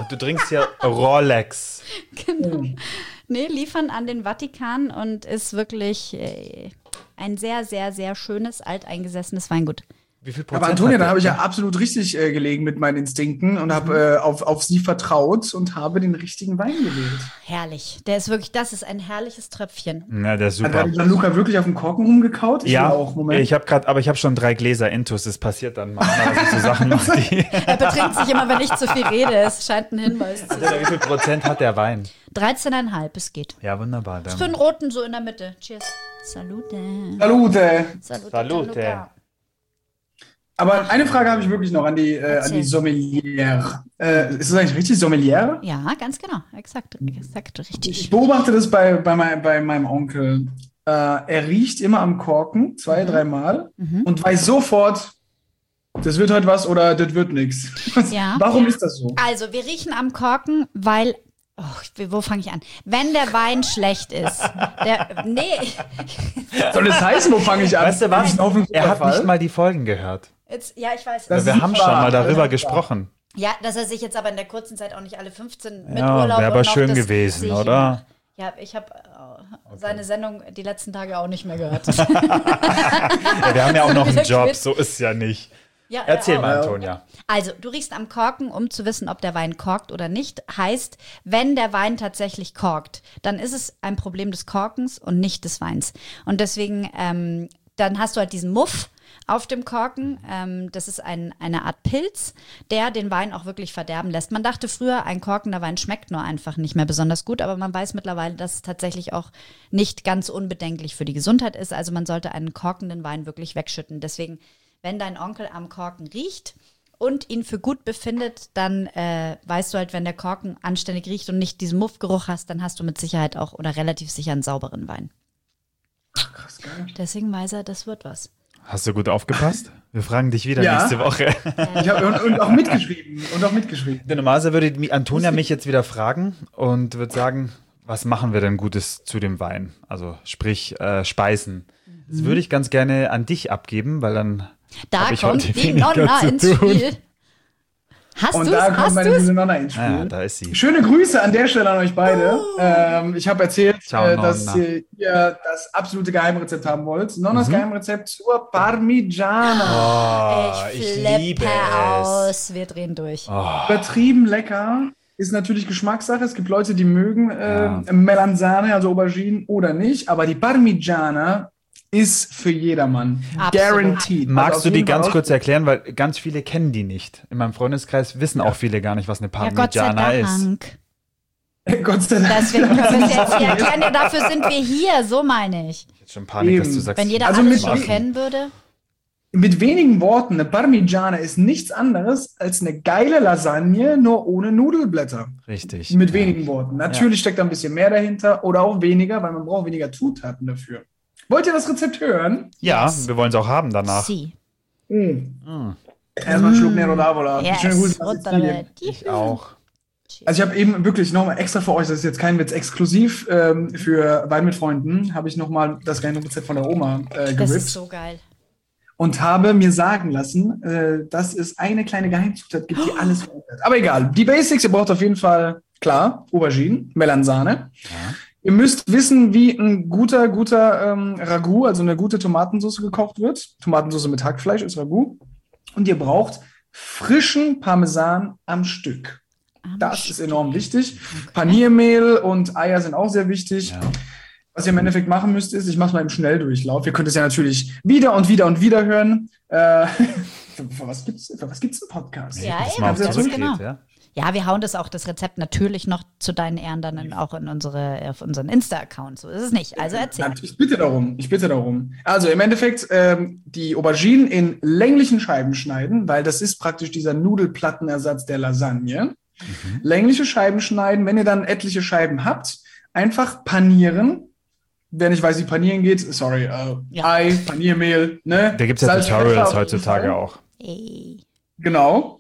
Rolex. Genau. Nee, liefern an den Vatikan und ist wirklich ein sehr, sehr, sehr schönes, alteingesessenes Weingut. Wie viel Prozent? Aber Antonia, da habe ich ja absolut richtig gelegen mit meinen Instinkten und habe auf sie vertraut und habe den richtigen Wein gewählt. Herrlich. Das ist ein herrliches Tröpfchen. Ja, der ist super. Hat Gianluca wirklich auf den Korken rumgekaut? Ja, auch. Moment. ich habe schon 3 Gläser Intus. Das passiert dann manchmal, dass ich so Sachen mache, die... Er betrinkt sich immer, wenn ich zu viel rede. Es scheint ein Hinweis zu sein. Wie viel Prozent hat der Wein? 13,5, es geht. Ja, wunderbar. Dann. Für den roten so in der Mitte. Cheers. Salute. Salute. Aber eine Frage habe ich wirklich noch an die Sommelier. Ist das eigentlich richtig, Sommelier? Ja, ganz genau. Exakt richtig. Ich beobachte das bei meinem Onkel. Er riecht immer am Korken 2-3 Mal und weiß sofort, das wird heute was oder das wird nichts. Ja. Warum ist das so? Also, wir riechen am Korken, weil... wo fange ich an? Wenn der Wein schlecht ist. Soll es heißen, wo fange ich an? Weißt du was? Er hat nicht mal die Folgen gehört. Ja, ich weiß. Wir haben schon mal darüber gesprochen. Ja, dass er sich jetzt aber in der kurzen Zeit auch nicht alle 15 mit Ja, Urlaub wäre aber und noch schön das gewesen, sehe ich oder? immer. Ja, ich habe seine Sendung die letzten Tage auch nicht mehr gehört. Ja, wir haben ja auch noch einen Wieder Job, quitt. so ist es ja nicht. Ja, Erzähl auch. mal, Antonia. Also, du riechst am Korken, um zu wissen, ob der Wein korkt oder nicht. Heißt, wenn der Wein tatsächlich korkt, dann ist es ein Problem des Korkens und nicht des Weins. Und deswegen, dann hast du halt diesen Muff auf dem Korken. Das ist eine Art Pilz, der den Wein auch wirklich verderben lässt. Man dachte früher, ein korkender Wein schmeckt nur einfach nicht mehr besonders gut, aber man weiß mittlerweile, dass es tatsächlich auch nicht ganz unbedenklich für die Gesundheit ist. Also man sollte einen korkenden Wein wirklich wegschütten. Deswegen, wenn dein Onkel am Korken riecht und ihn für gut befindet, dann weißt du halt, wenn der Korken anständig riecht und nicht diesen Muffgeruch hast, dann hast du mit Sicherheit auch oder relativ sicher einen sauberen Wein. Ach, krass, geil. Deswegen weiß er, das wird was. Hast du gut aufgepasst? Wir fragen dich wieder nächste Woche. Ich habe und auch mitgeschrieben. Normalerweise würde Antonia mich jetzt wieder fragen und würde sagen, was machen wir denn Gutes zu dem Wein? Also sprich Speisen. Das würde ich ganz gerne an dich abgeben, weil dann Da ich kommt heute die weniger Nonna zu ins tun. Spiel. Hast Und du's? da kommt Hast meine du's? liebe Nonna ins Spiel. Ja, da ist sie. Schöne Grüße an der Stelle an euch beide. Ich habe erzählt, Ciao, dass Nonna. ihr das absolute Geheimrezept haben wollt. Nonnas Geheimrezept zur Parmigiana. Ich flippe liebe es. aus. Wir drehen durch. Übertrieben lecker. Ist natürlich Geschmackssache. Es gibt Leute, die mögen Melanzane, also Auberginen, oder nicht. Aber die Parmigiana ist für jedermann. Absolut. Guaranteed. Magst Also du die auf jeden ganz Fall kurz erklären, weil ganz viele kennen die nicht. In meinem Freundeskreis wissen auch viele gar nicht, was eine Ja, Gott sei Parmigiana ist. Dank. Gott sei Dank. Deswegen können wir es jetzt hier erklären. Ja, dafür sind wir hier, so meine ich. Ich hätte schon Panik, dass du Eben. sagst. Wenn jeder Also alles mit- schon kennen würde. Mit wenigen Worten, eine Parmigiana ist nichts anderes als eine geile Lasagne, nur ohne Nudelblätter. Richtig. Mit wenigen Worten. Natürlich steckt da ein bisschen mehr dahinter oder auch weniger, weil man braucht weniger Zutaten dafür. Wollt ihr das Rezept hören? Ja, Yes. wir wollen es auch haben danach. Sie. Erstmal einen Schluck Nero d'Avola. Schöne Grüße nach Sizilien. Ich auch. Also ich habe eben wirklich nochmal extra für euch, das ist jetzt kein Witz, exklusiv für Wein mit Freunden, habe ich nochmal das kleine Rezept von der Oma Das ist gewippt so geil. und habe mir sagen lassen, dass es eine kleine Geheimzutat gibt, die alles verändert. Aber egal, die Basics, ihr braucht auf jeden Fall, klar, Auberginen, Melanzane. Ja. Ihr müsst wissen, wie ein guter Ragout, also eine gute Tomatensauce gekocht wird. Tomatensauce mit Hackfleisch ist Ragout. Und ihr braucht frischen Parmesan am Stück. Das ist enorm wichtig. Paniermehl und Eier sind auch sehr wichtig. Ja. Was ihr im Endeffekt machen müsst, ist, ich mache es mal im Schnelldurchlauf. Ihr könnt es ja natürlich wieder und wieder und wieder hören. Für was gibt's einen Podcast? Ja, Dass eben, man auf das zurückgeht, genau. ja. Ja, wir hauen das Rezept natürlich noch zu deinen Ehren dann auch auf unseren Insta-Account. So ist es nicht. Also erzähl. Ich bitte darum. Also im Endeffekt die Auberginen in länglichen Scheiben schneiden, weil das ist praktisch dieser Nudelplattenersatz der Lasagne. Längliche Scheiben schneiden. Wenn ihr dann etliche Scheiben habt, einfach panieren. Wer nicht weiß, wie panieren geht, sorry, Ja. Ei, Paniermehl, ne? Da gibt es ja Salz, Pfeffer Tutorials auf jeden heutzutage Fall. auch. Ey. Genau.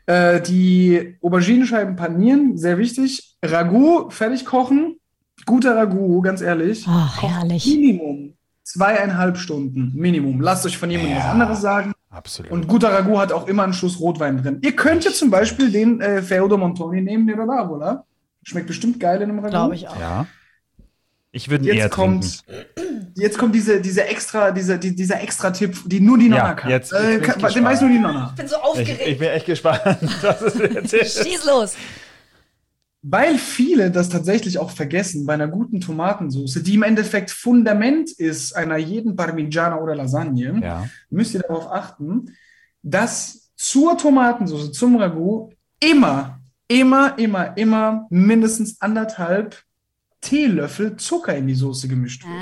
Die Auberginenscheiben panieren, sehr wichtig. Ragout fertig kochen. Guter Ragout, ganz ehrlich. Ach, kocht herrlich. Minimum 2,5 Stunden. Minimum. Lasst euch von jemandem was anderes sagen. Absolut. Und guter Ragout hat auch immer einen Schuss Rotwein drin. Ihr könnt ja zum Beispiel den Feudo Montoni nehmen, Nero d'Avola. Schmeckt bestimmt geil in einem Ragout. Glaube ich auch. Ja. Ich würde ihn eher Jetzt kommt, trinken. dieser Extra-Tipp, die nur die Nonna Ja, kann. jetzt bin ich Den gespannt. weiß nur die Nonna. Ich bin so Ich aufgeregt. bin echt gespannt, was es erzählt. Schieß los. Weil viele das tatsächlich auch vergessen bei einer guten Tomatensauce, die im Endeffekt Fundament ist einer jeden Parmigiana oder Lasagne, Ja. müsst ihr darauf achten, dass zur Tomatensauce, zum Ragout immer mindestens 1,5 Teelöffel Zucker in die Soße gemischt wird.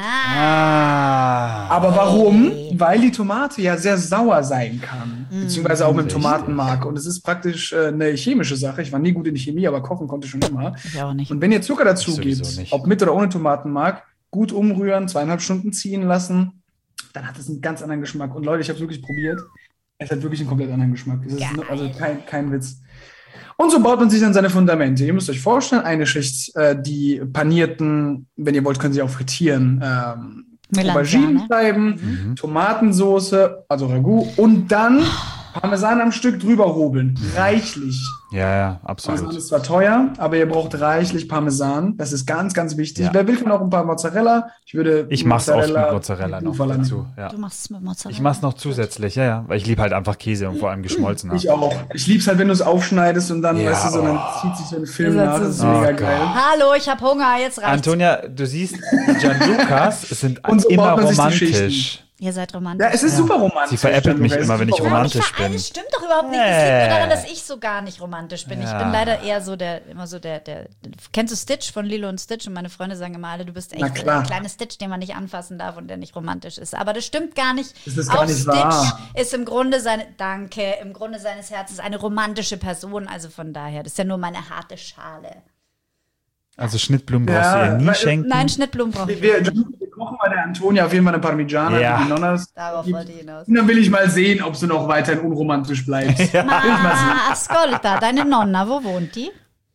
Aber warum? Hey. Weil die Tomate ja sehr sauer sein kann, beziehungsweise auch mit dem Richtig. Tomatenmark. Und es ist praktisch eine chemische Sache. Ich war nie gut in Chemie, aber kochen konnte ich schon immer. Ich auch nicht. Und wenn ihr Zucker dazu Ich sowieso gebt, nicht. ob mit oder ohne Tomatenmark, gut umrühren, 2,5 Stunden ziehen lassen, dann hat es einen ganz anderen Geschmack. Und Leute, ich habe es wirklich probiert. Es hat wirklich einen komplett anderen Geschmack. Es ist Geil. also kein Witz. Und so baut man sich dann seine Fundamente. Ihr müsst euch vorstellen, eine Schicht, die panierten, wenn ihr wollt, können sie auch frittieren, Melanzane. Auberginenscheiben, Tomatensoße, also Ragout, und dann Parmesan am Stück drüber hobeln. Reichlich. Ja, Parmesan absolut. ist zwar teuer, aber ihr braucht reichlich Parmesan. Das ist ganz, ganz wichtig. Ja. Wer will, kann auch ein paar Mozzarella. Ich mach's oft mit Mozzarella noch Buffalo dazu. nehmen. Ja. Du machst es mit Mozzarella. Ich mach's noch zusätzlich, ja. Weil ich liebe halt einfach Käse und vor allem geschmolzener. Ich auch. Ich lieb's halt, wenn du es aufschneidest und dann, Ja, weißt du, so, dann oh. zieht sich so ein Film Ist das nach. so Das ist süß. mega Oh geil. Hallo, ich habe Hunger, jetzt reicht's. Antonia, du siehst, Gianlucas sind Und so immer baut man sich die romantisch. Schichten. Ihr seid romantisch. Ja, es ist super romantisch. Sie veräppelt mich Gianluca. Es immer, ist wenn ich super romantisch bin. Das stimmt doch überhaupt nicht. Das liegt nur daran, dass ich so gar nicht romantisch bin. Ich Ja. bin leider eher so der. Kennst du Stitch von Lilo und Stitch? Und meine Freunde sagen immer alle, du bist Na echt klar. der kleine Stitch, den man nicht anfassen darf und der nicht romantisch ist. Aber das stimmt gar nicht. Das ist gar Auch nicht Stitch wahr. ist im Grunde im Grunde seines Herzens eine romantische Person. Also von daher, das ist ja nur meine harte Schale. Also Schnittblumen brauchst Ja, du ihr nie weil- schenken. Nein, Schnittblumen brauche ich Wir nicht. kochen bei der Antonia auf jeden Fall eine Parmigiana, Ja. die die Nonnas Darauf gibt. wollte ich hinaus. Und dann will ich mal sehen, ob du noch weiterhin unromantisch bleibst. Ma, ascolta, deine Nonna, wo wohnt die?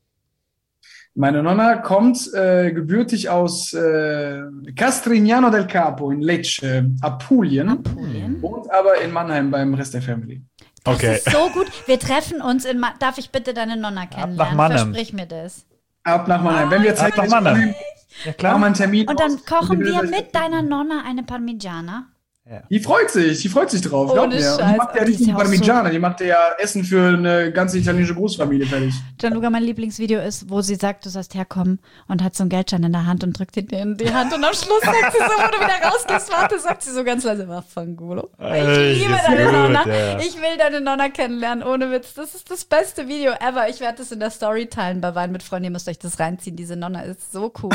Meine Nonna kommt gebürtig aus Castrignano del Capo in Lecce, Apulien, Apulien. wohnt aber in Mannheim beim Rest der Family. Das Okay. ist so gut. Wir treffen uns in Darf ich bitte deine Nonna kennenlernen? Mannheim. Versprich mir das. Ab nach Mannheim. Wenn wir Zeit nach Mannheim. Ja, machen wir klar. einen Termin Und dann aus. kochen wir euch- mit deiner Nonna eine Parmigiana. Die freut sich drauf, glaub mir. Und die macht ja nicht nur Parmigiana, die macht ja Essen für eine ganze italienische Großfamilie fertig. Gianluca, mein Lieblingsvideo ist, wo sie sagt, du sollst herkommen und hat so einen Geldschein in der Hand und drückt ihn in die Hand und am Schluss sagt sie so, wo du wieder rausgehst, warte, sagt sie so ganz leise, Vaffanculo. Ich liebe deine Nonna. Ich will deine Nonna kennenlernen, ohne Witz. Das ist das beste Video ever. Ich werde das in der Story teilen bei Wein mit Freunden. Ihr müsst euch das reinziehen. Diese Nonna ist so cool.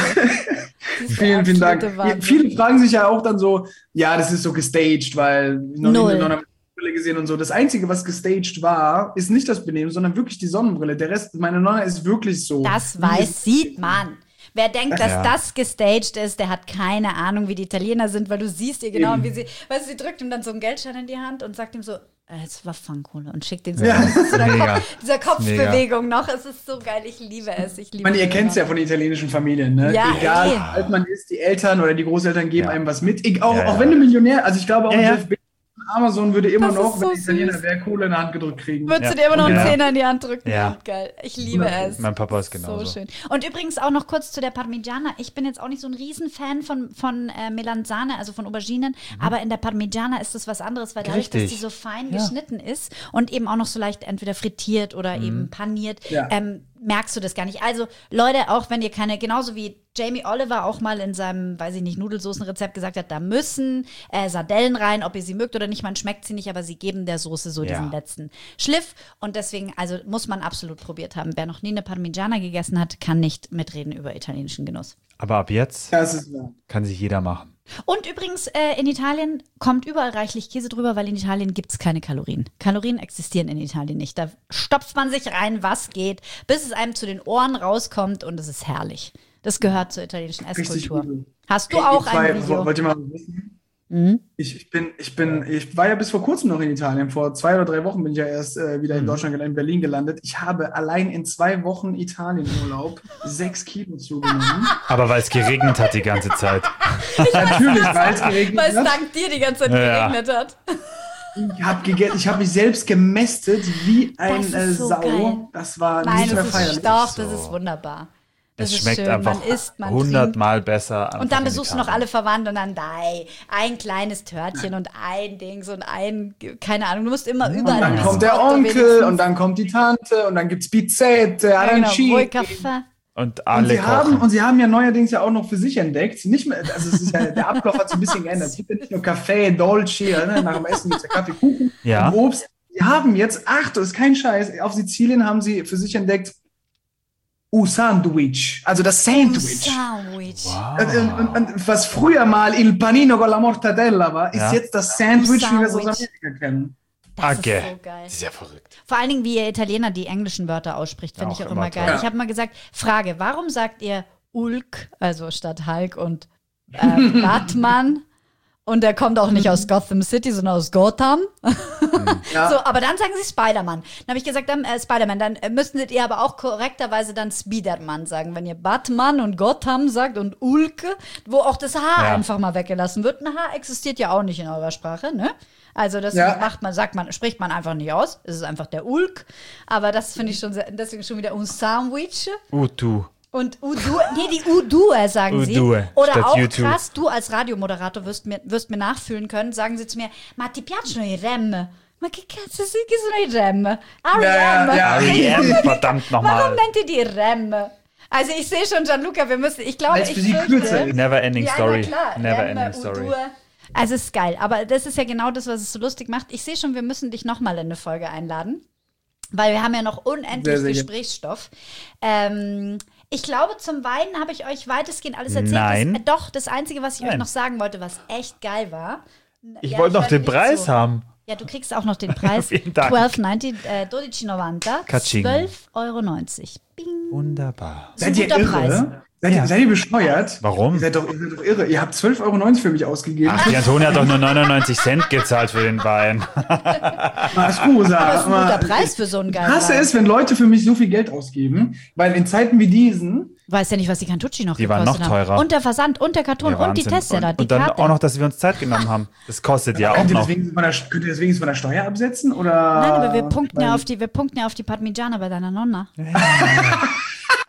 Vielen Dank. Viele fragen sich ja auch dann so, ja, das ist so gestaged, weil noch nie eine Nonna mit Brille gesehen und so. Das Einzige, was gestaged war, ist nicht das Benehmen, sondern wirklich die Sonnenbrille. Der Rest, meine Nonna ist wirklich so. Das sieht man. Wer denkt, dass das gestaged ist, der hat keine Ahnung, wie die Italiener sind, weil du siehst ihr genau, wie sie drückt ihm dann so einen Geldschein in die Hand und sagt ihm so, es war Vaffanculo und schickt den so dieser Kopfbewegung noch. Es ist so geil, ich liebe es. Ihr kennt es ja von italienischen Familien, ne? Ja, egal, wie alt man ist, die Eltern oder die Großeltern geben einem was mit. Auch wenn du Millionär, also ich glaube auch Jeff Bezos Amazon würde immer noch, wenn die Italiener wäre, Kohle in der Hand gedrückt kriegen. Würdest du dir immer noch einen Zehner in die Hand drücken? Ja. Geil. Ich liebe es. Mein Papa ist genauso. So schön. Und übrigens auch noch kurz zu der Parmigiana. Ich bin jetzt auch nicht so ein Riesenfan von Melanzane, also von Auberginen, aber in der Parmigiana ist das was anderes, weil dadurch, dass die so fein geschnitten ist und eben auch noch so leicht entweder frittiert oder eben paniert, merkst du das gar nicht. Also Leute, auch wenn ihr genauso wie Jamie Oliver auch mal in seinem, weiß ich nicht, Nudelsoßenrezept gesagt hat, da müssen Sardellen rein, ob ihr sie mögt oder nicht, man schmeckt sie nicht, aber sie geben der Soße so diesen letzten Schliff und deswegen, also muss man absolut probiert haben. Wer noch nie eine Parmigiana gegessen hat, kann nicht mitreden über italienischen Genuss. Aber ab jetzt kann sich jeder machen. Und übrigens, in Italien kommt überall reichlich Käse drüber, weil in Italien gibt es keine Kalorien. Kalorien existieren in Italien nicht. Da stopft man sich rein, was geht, bis es einem zu den Ohren rauskommt und es ist herrlich. Das gehört zur italienischen Esskultur. Hast du auch ein Video? Wollt ihr mal wissen? Ich war ja bis vor kurzem noch in Italien. Vor 2 oder 3 Wochen bin ich ja erst wieder in Deutschland, in Berlin gelandet. Ich habe allein in 2 Wochen Italienurlaub 6 Kilo zugenommen. Aber weil es geregnet hat die ganze Zeit. Natürlich, weil es geregnet hat. Weil es dank dir die ganze Zeit geregnet hat. Ich habe mich selbst gemästet wie eine so Sau. Geil. Das war nicht mehr feierlich. Das ist wunderbar. Das es schmeckt schön. einfach 100-mal besser. Und dann besuchst du noch alle Verwandte und dann ein kleines Törtchen und ein Dings und keine Ahnung, du musst immer überall. Und dann kommt der Onkel und dann kommt die Tante und dann gibt's Pizzette, Arancini. Kaffee. Und alle kochen. Und sie haben ja neuerdings ja auch noch für sich entdeckt, nicht mehr, also es ist ja, der Ablauf hat so ein bisschen geändert. Es gibt ja nicht nur Kaffee, Dolce, ne? Nach dem Essen gibt es ja Kaffee, Kuchen und Obst. Sie haben jetzt, das ist kein Scheiß, auf Sizilien haben sie für sich entdeckt, Sandwich, also das Sandwich. Wow. Und was früher mal il panino con la mortadella war, ist jetzt das Sandwich, wie wir es aus Amerika kennen. Das ist so geil. Das ist ja verrückt. Vor allen Dingen, wie ihr Italiener die englischen Wörter ausspricht, finde ich auch immer geil. Ich habe mal gesagt, Frage, warum sagt ihr Ulk, also statt Hulk und Batman? Und der kommt auch nicht aus Gotham City, sondern aus Gotham. Ja. So, aber dann sagen sie Spider-Man. Dann habe ich gesagt, Spider-Man, dann müsstet ihr aber auch korrekterweise dann Spider-Man sagen. Wenn ihr Batman und Gotham sagt und Ulke, wo auch das H einfach mal weggelassen wird. Ein H existiert ja auch nicht in eurer Sprache, ne? Also das spricht man einfach nicht aus. Es ist einfach der Ulk. Aber das finde ich deswegen schon wieder un Sandwich. Utu. Und die Udue sagen sie. Oder auch YouTube. krass, du als Radiomoderator wirst mir nachfühlen können, sagen sie zu mir, ma ti piacciono i rem? Ma che cazzo sono i rem? R.E.M., verdammt nochmal. Warum nennt ihr die Rem? Also ich sehe schon, Gianluca, ich glaube, ich fürchte. Never ending story. Klar, Never ending story. Also es ist geil, aber das ist ja genau das, was es so lustig macht. Ich sehe schon, wir müssen dich nochmal in eine Folge einladen, weil wir haben ja noch unendlich Gesprächsstoff. Ich glaube, zum Weinen habe ich euch weitestgehend alles erzählt. Nein. Doch, das Einzige, was ich euch noch sagen wollte, was echt geil war. Ich wollte noch den Preis haben. Ja, du kriegst auch noch den Preis. Vielen Dank. 12,90, 12,90, 12,90 €. Bing. Wunderbar. Seid ihr irre? Seid ihr bescheuert? Warum? Ihr seid doch irre. Ihr habt 12,90 € für mich ausgegeben. Ach, die Antonia hat doch nur 99 Cent gezahlt für den Wein. Aber es ist ein guter Preis für so einen geilen Wein. Ich hasse es, wenn Leute für mich so viel Geld ausgeben, weil in Zeiten wie diesen... Weiß ja nicht, was die Cantucci noch gekostet haben. Die waren noch teurer. Und der Versand und der Karton und die Tester. Und dann auch noch, dass wir uns Zeit genommen haben. Das kostet ja auch noch. Könnt ihr deswegen von der Steuer absetzen? Oder? Nein, aber wir punkten ja auf die Parmigiana bei deiner Nonna.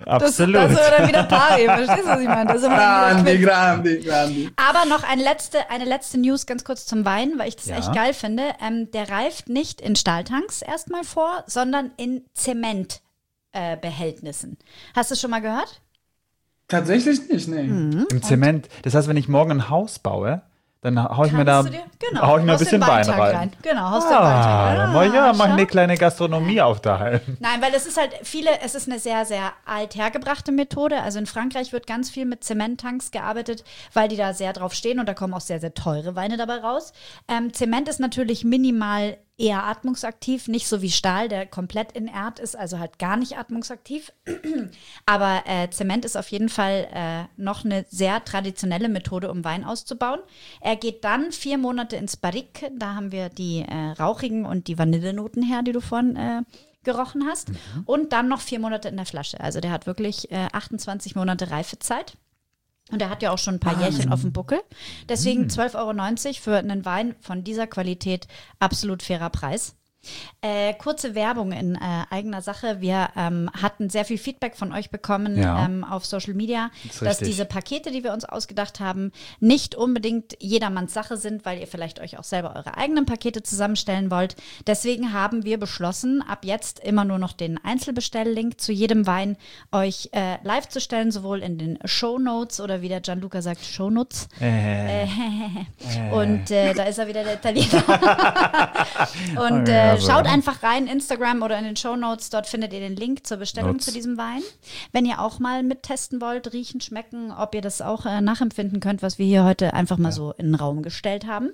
Absolut. Das ist dann wieder pari, verstehst du, was ich meine? Grandi. Aber noch eine letzte News ganz kurz zum Wein, weil ich das echt geil finde. Der reift nicht in Stahltanks erstmal vor, sondern in Zementbehältnissen. Hast du es schon mal gehört? Tatsächlich nicht, nee. Im Zement. Das heißt, wenn ich morgen ein Haus baue, dann hau ich mir da ein bisschen Wein rein. Genau, haust den Weintank rein. Mach eine kleine Gastronomie auf daheim. Nein, weil es ist eine sehr, sehr alt hergebrachte Methode. Also in Frankreich wird ganz viel mit Zementtanks gearbeitet, weil die da sehr drauf stehen und da kommen auch sehr, sehr teure Weine dabei raus. Zement ist natürlich minimal eher atmungsaktiv, nicht so wie Stahl, der komplett inert ist, also halt gar nicht atmungsaktiv. Aber Zement ist auf jeden Fall noch eine sehr traditionelle Methode, um Wein auszubauen. Er geht dann 4 Monate ins Barrique, da haben wir die rauchigen und die Vanillenoten her, die du vorhin gerochen hast. Und dann noch 4 Monate in der Flasche. Also der hat wirklich 28 Monate Reifezeit. Und er hat ja auch schon ein paar Jährchen auf dem Buckel. Deswegen 12,90 € für einen Wein von dieser Qualität, absolut fairer Preis. Kurze Werbung in eigener Sache. Wir hatten sehr viel Feedback von euch bekommen auf Social Media, dass diese Pakete, die wir uns ausgedacht haben, nicht unbedingt jedermanns Sache sind, weil ihr vielleicht euch auch selber eure eigenen Pakete zusammenstellen wollt. Deswegen haben wir beschlossen, ab jetzt immer nur noch den Einzelbestelllink zu jedem Wein euch live zu stellen, sowohl in den Shownotes oder wie der Gianluca sagt, Shownotes. Und da ist er wieder, der Italiener. Und schaut einfach rein, Instagram oder in den Shownotes, dort findet ihr den Link zur Bestellung zu diesem Wein. Wenn ihr auch mal mittesten wollt, riechen, schmecken, ob ihr das auch nachempfinden könnt, was wir hier heute einfach mal so in den Raum gestellt haben.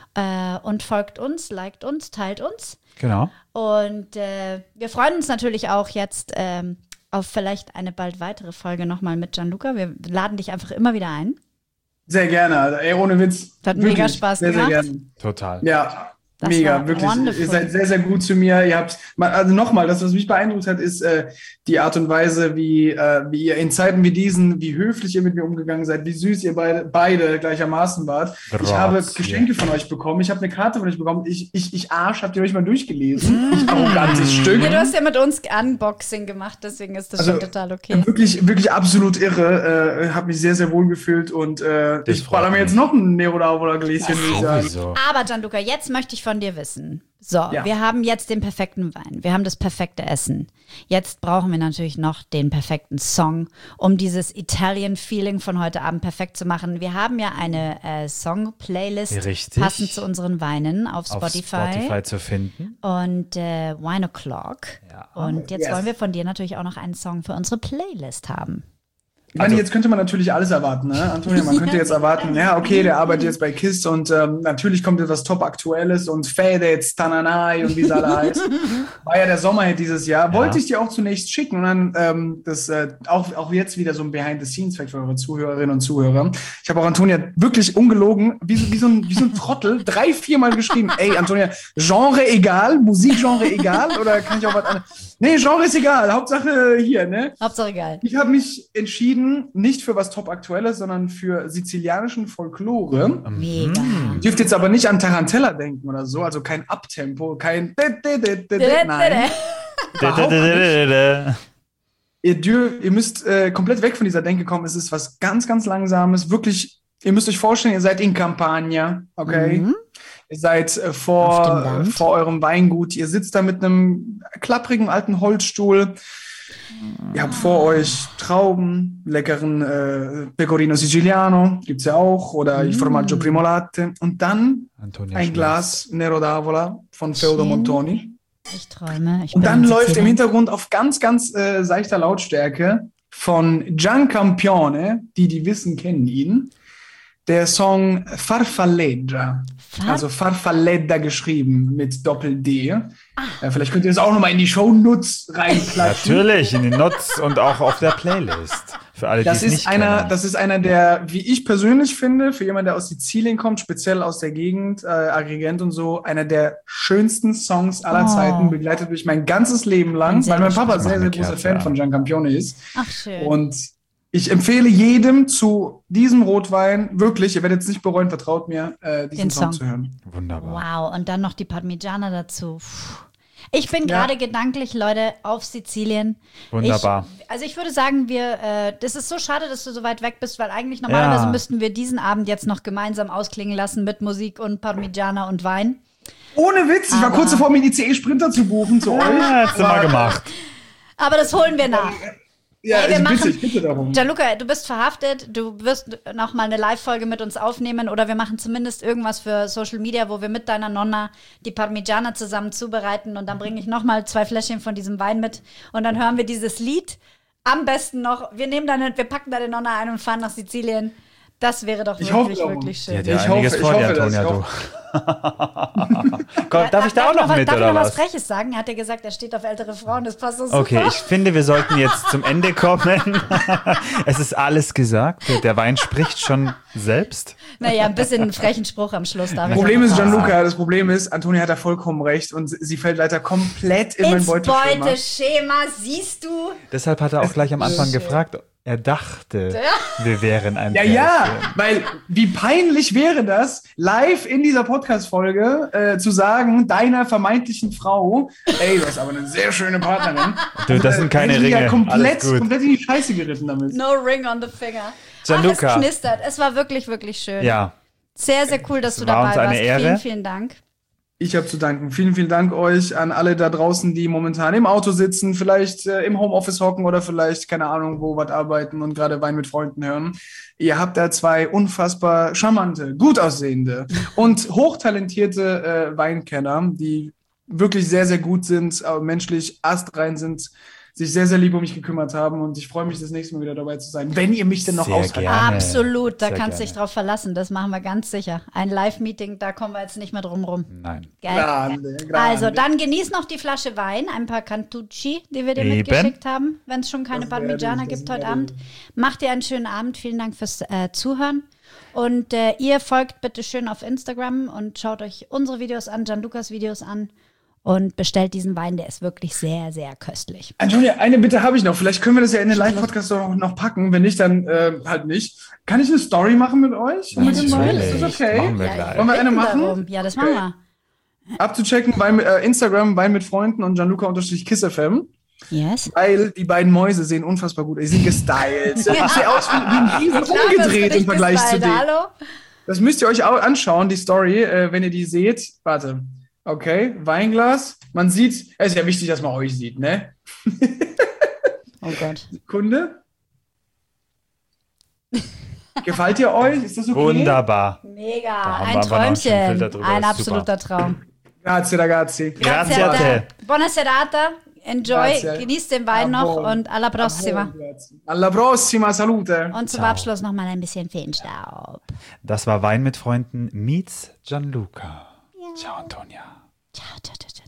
Und folgt uns, liked uns, teilt uns. Genau. Und wir freuen uns natürlich auch jetzt auf vielleicht eine bald weitere Folge nochmal mit Gianluca. Wir laden dich einfach immer wieder ein. Sehr gerne, also, ey, ohne Witz. Das hat mega Spaß gemacht. Sehr gerne. Total. Ja. Das mega, wirklich. Wonderful. Ihr seid sehr, sehr gut zu mir. Ihr habt, also nochmal, das, was mich beeindruckt hat, ist die Art und Weise, wie ihr in Zeiten wie diesen, wie höflich ihr mit mir umgegangen seid, wie süß ihr beide gleichermaßen wart. Ich habe Geschenke von euch bekommen. Ich habe eine Karte von euch bekommen. Ich Arsch, habt ihr euch mal durchgelesen? Ich arrogantes Stück. Ja, du hast ja mit uns Unboxing gemacht, deswegen ist das schon total okay. Wirklich, wirklich absolut irre. Habe mich sehr, sehr wohl gefühlt und ich baller mir jetzt noch ein Nero-D'Avola-Gläschen, würde ich sagen. So. Aber Gianluca, jetzt möchte ich von dir wissen. So, wir haben jetzt den perfekten Wein. Wir haben das perfekte Essen. Jetzt brauchen wir natürlich noch den perfekten Song, um dieses Italian-Feeling von heute Abend perfekt zu machen. Wir haben ja eine Song-Playlist passend zu unseren Weinen auf Spotify zu finden. Und Wine O'Clock. Ja. Und jetzt wollen wir von dir natürlich auch noch einen Song für unsere Playlist haben. Ich meine, jetzt könnte man natürlich alles erwarten, ne? Antonia, man könnte jetzt erwarten, ja, okay, der arbeitet jetzt bei KISS und natürlich kommt etwas Top-Aktuelles und Fedez, Tananai und wie es alle heißt. War ja der Sommerhit dieses Jahr. Wollte ich dir auch zunächst schicken und dann auch jetzt wieder so ein Behind-the-Scenes-Fact für eure Zuhörerinnen und Zuhörer. Ich habe auch Antonia wirklich ungelogen, wie so ein Trottel, 3-4 Mal geschrieben, ey, Antonia, Genre egal, Musikgenre egal oder kann ich auch was anderes? Nee, Genre ist egal, Hauptsache hier, ne? Hauptsache egal. Ich habe mich entschieden, nicht für was Top-Aktuelles, sondern für sizilianischen Folklore. Mega. Ihr dürft jetzt aber nicht an Tarantella denken oder so, also kein Abtempo, kein nein. Ihr müsst komplett weg von dieser Denke kommen. Es ist was ganz, ganz Langsames. Wirklich, ihr müsst euch vorstellen, ihr seid in Campania, okay? Ihr seid vor eurem Weingut. Ihr sitzt da mit einem klapprigen alten Holzstuhl. Ihr habt vor euch Trauben, leckeren Pecorino Siciliano, gibt's ja auch, oder il Formaggio Primo Latte. Und dann ein Glas Nero d'Avola von Feudo Montoni. Ich träume. Und dann läuft im Hintergrund auf ganz, ganz seichter Lautstärke von Gian Campione, die wissen, kennen ihn, der Song Farfalleggia. Also Farfalleda geschrieben mit Doppel-D. Vielleicht könnt ihr das auch nochmal in die Shownotes reinklatschen. Natürlich, in den Notes und auch auf der Playlist. Für alle, die es nicht kennen. Das ist einer der, wie ich persönlich finde, für jemanden, der aus Sizilien kommt, speziell aus der Gegend, Agrigent und so, einer der schönsten Songs aller Zeiten, begleitet mich mein ganzes Leben lang, weil mein Papa sehr, sehr großer Fan von Gian Campione ist. Ach, schön. Und ich empfehle jedem zu diesem Rotwein, wirklich, ihr werdet es nicht bereuen, vertraut mir, diesen Song zu hören. Wunderbar. Wow, und dann noch die Parmigiana dazu. Ich bin gerade gedanklich, Leute, auf Sizilien. Wunderbar. Ich würde sagen, das ist so schade, dass du so weit weg bist, weil eigentlich normalerweise müssten wir diesen Abend jetzt noch gemeinsam ausklingen lassen mit Musik und Parmigiana und Wein. Ohne Witz, ich war kurz davor, mir einen ICE-Sprinter zu buchen zu euch. Ja, hast du mal gemacht. Aber das holen wir nach. Ja, Hey, ich bitte darum. Gianluca, du bist verhaftet, du wirst noch mal eine Live-Folge mit uns aufnehmen oder wir machen zumindest irgendwas für Social Media, wo wir mit deiner Nonna die Parmigiana zusammen zubereiten und dann bringe ich noch mal 2 Fläschchen von diesem Wein mit und dann hören wir dieses Lied. Am besten noch, wir packen deine Nonna ein und fahren nach Sizilien. Das wäre doch wirklich schön. Ja, einiges vor dir, Antonia, du. Komm, darf ich da auch noch mit, oder was? Darf ich noch was was? Freches sagen? Er hat ja gesagt, er steht auf ältere Frauen, das passt so super. Okay, ich finde, wir sollten jetzt zum Ende kommen. Es ist alles gesagt. Der Wein spricht schon selbst. Naja, ein bisschen einen frechen Spruch am Schluss. Das Problem ist, Gianluca, Antonia hat da vollkommen recht und sie fällt leider komplett in mein Beuteschema. Beuteschema, siehst du? Deshalb hat er auch gleich am Anfang gefragt. Er dachte, wir wären ein Pärchen. Ja, weil wie peinlich wäre das, live in dieser Podcast-Folge zu sagen, deiner vermeintlichen Frau, ey, du hast aber eine sehr schöne Partnerin. Du, das sind keine Ringe. Ja komplett in die Scheiße geritten damit. No ring on the finger. Gianluca. Es knistert. Es war wirklich, wirklich schön. Ja. Sehr, sehr cool, dass du dabei warst. Vielen, vielen Dank. Ich habe zu danken. Vielen, vielen Dank euch an alle da draußen, die momentan im Auto sitzen, vielleicht im Homeoffice hocken oder vielleicht, keine Ahnung, wo was arbeiten und gerade Wein mit Freunden hören. Ihr habt da 2 unfassbar charmante, gut aussehende und hochtalentierte Weinkenner, die wirklich sehr, sehr gut sind, menschlich astrein sind, sich sehr, sehr lieb um mich gekümmert haben und ich freue mich, das nächste Mal wieder dabei zu sein, wenn ihr mich denn noch aushaltet. Absolut, da kannst du dich drauf verlassen, das machen wir ganz sicher. Ein Live-Meeting, da kommen wir jetzt nicht mehr drum rum. Nein. Geil. Grande. Also, dann genieß noch die Flasche Wein, ein paar Cantucci, die wir dir mitgeschickt haben, wenn es schon keine Parmigiana gibt heute Abend. Macht dir einen schönen Abend, vielen Dank fürs Zuhören. Und ihr folgt bitte schön auf Instagram und schaut euch unsere Videos an, Gianlucas Videos an. Und bestellt diesen Wein, der ist wirklich sehr, sehr köstlich. Antonia, eine Bitte habe ich noch. Vielleicht können wir das ja in den Live-Podcast noch packen. Wenn nicht, dann halt nicht. Kann ich eine Story machen mit euch? Ja, natürlich. Ist das okay? Machen wir gleich. Wollen wir eine machen? Darum. Ja, das machen wir. Abzuchecken, Instagram, Wein mit Freunden und Gianluca_KissFM. Yes. Weil die beiden Mäuse sehen unfassbar gut. Die sind gestylt. Sie sehen aus wie ein Riesen umgedreht im Vergleich zu denen. Hallo? Das müsst ihr euch auch anschauen, die Story, wenn ihr die seht. Warte. Okay, Weinglas. Man sieht, es ist ja wichtig, dass man euch sieht, ne? Oh Gott. Sekunde. Gefällt ihr euch? Ist das okay? Wunderbar. Mega. Ein Träumchen. Ein absoluter Traum. Grazie, ragazzi. Grazie a te. Buona serata. Enjoy. Grazie. Genießt den Wein noch und alla prossima. Alla prossima, salute. Und zum Abschluss noch mal ein bisschen Feenstaub. Das war Wein mit Freunden meets Gianluca. Ciao, Antonia. Ciao, ciao, ciao.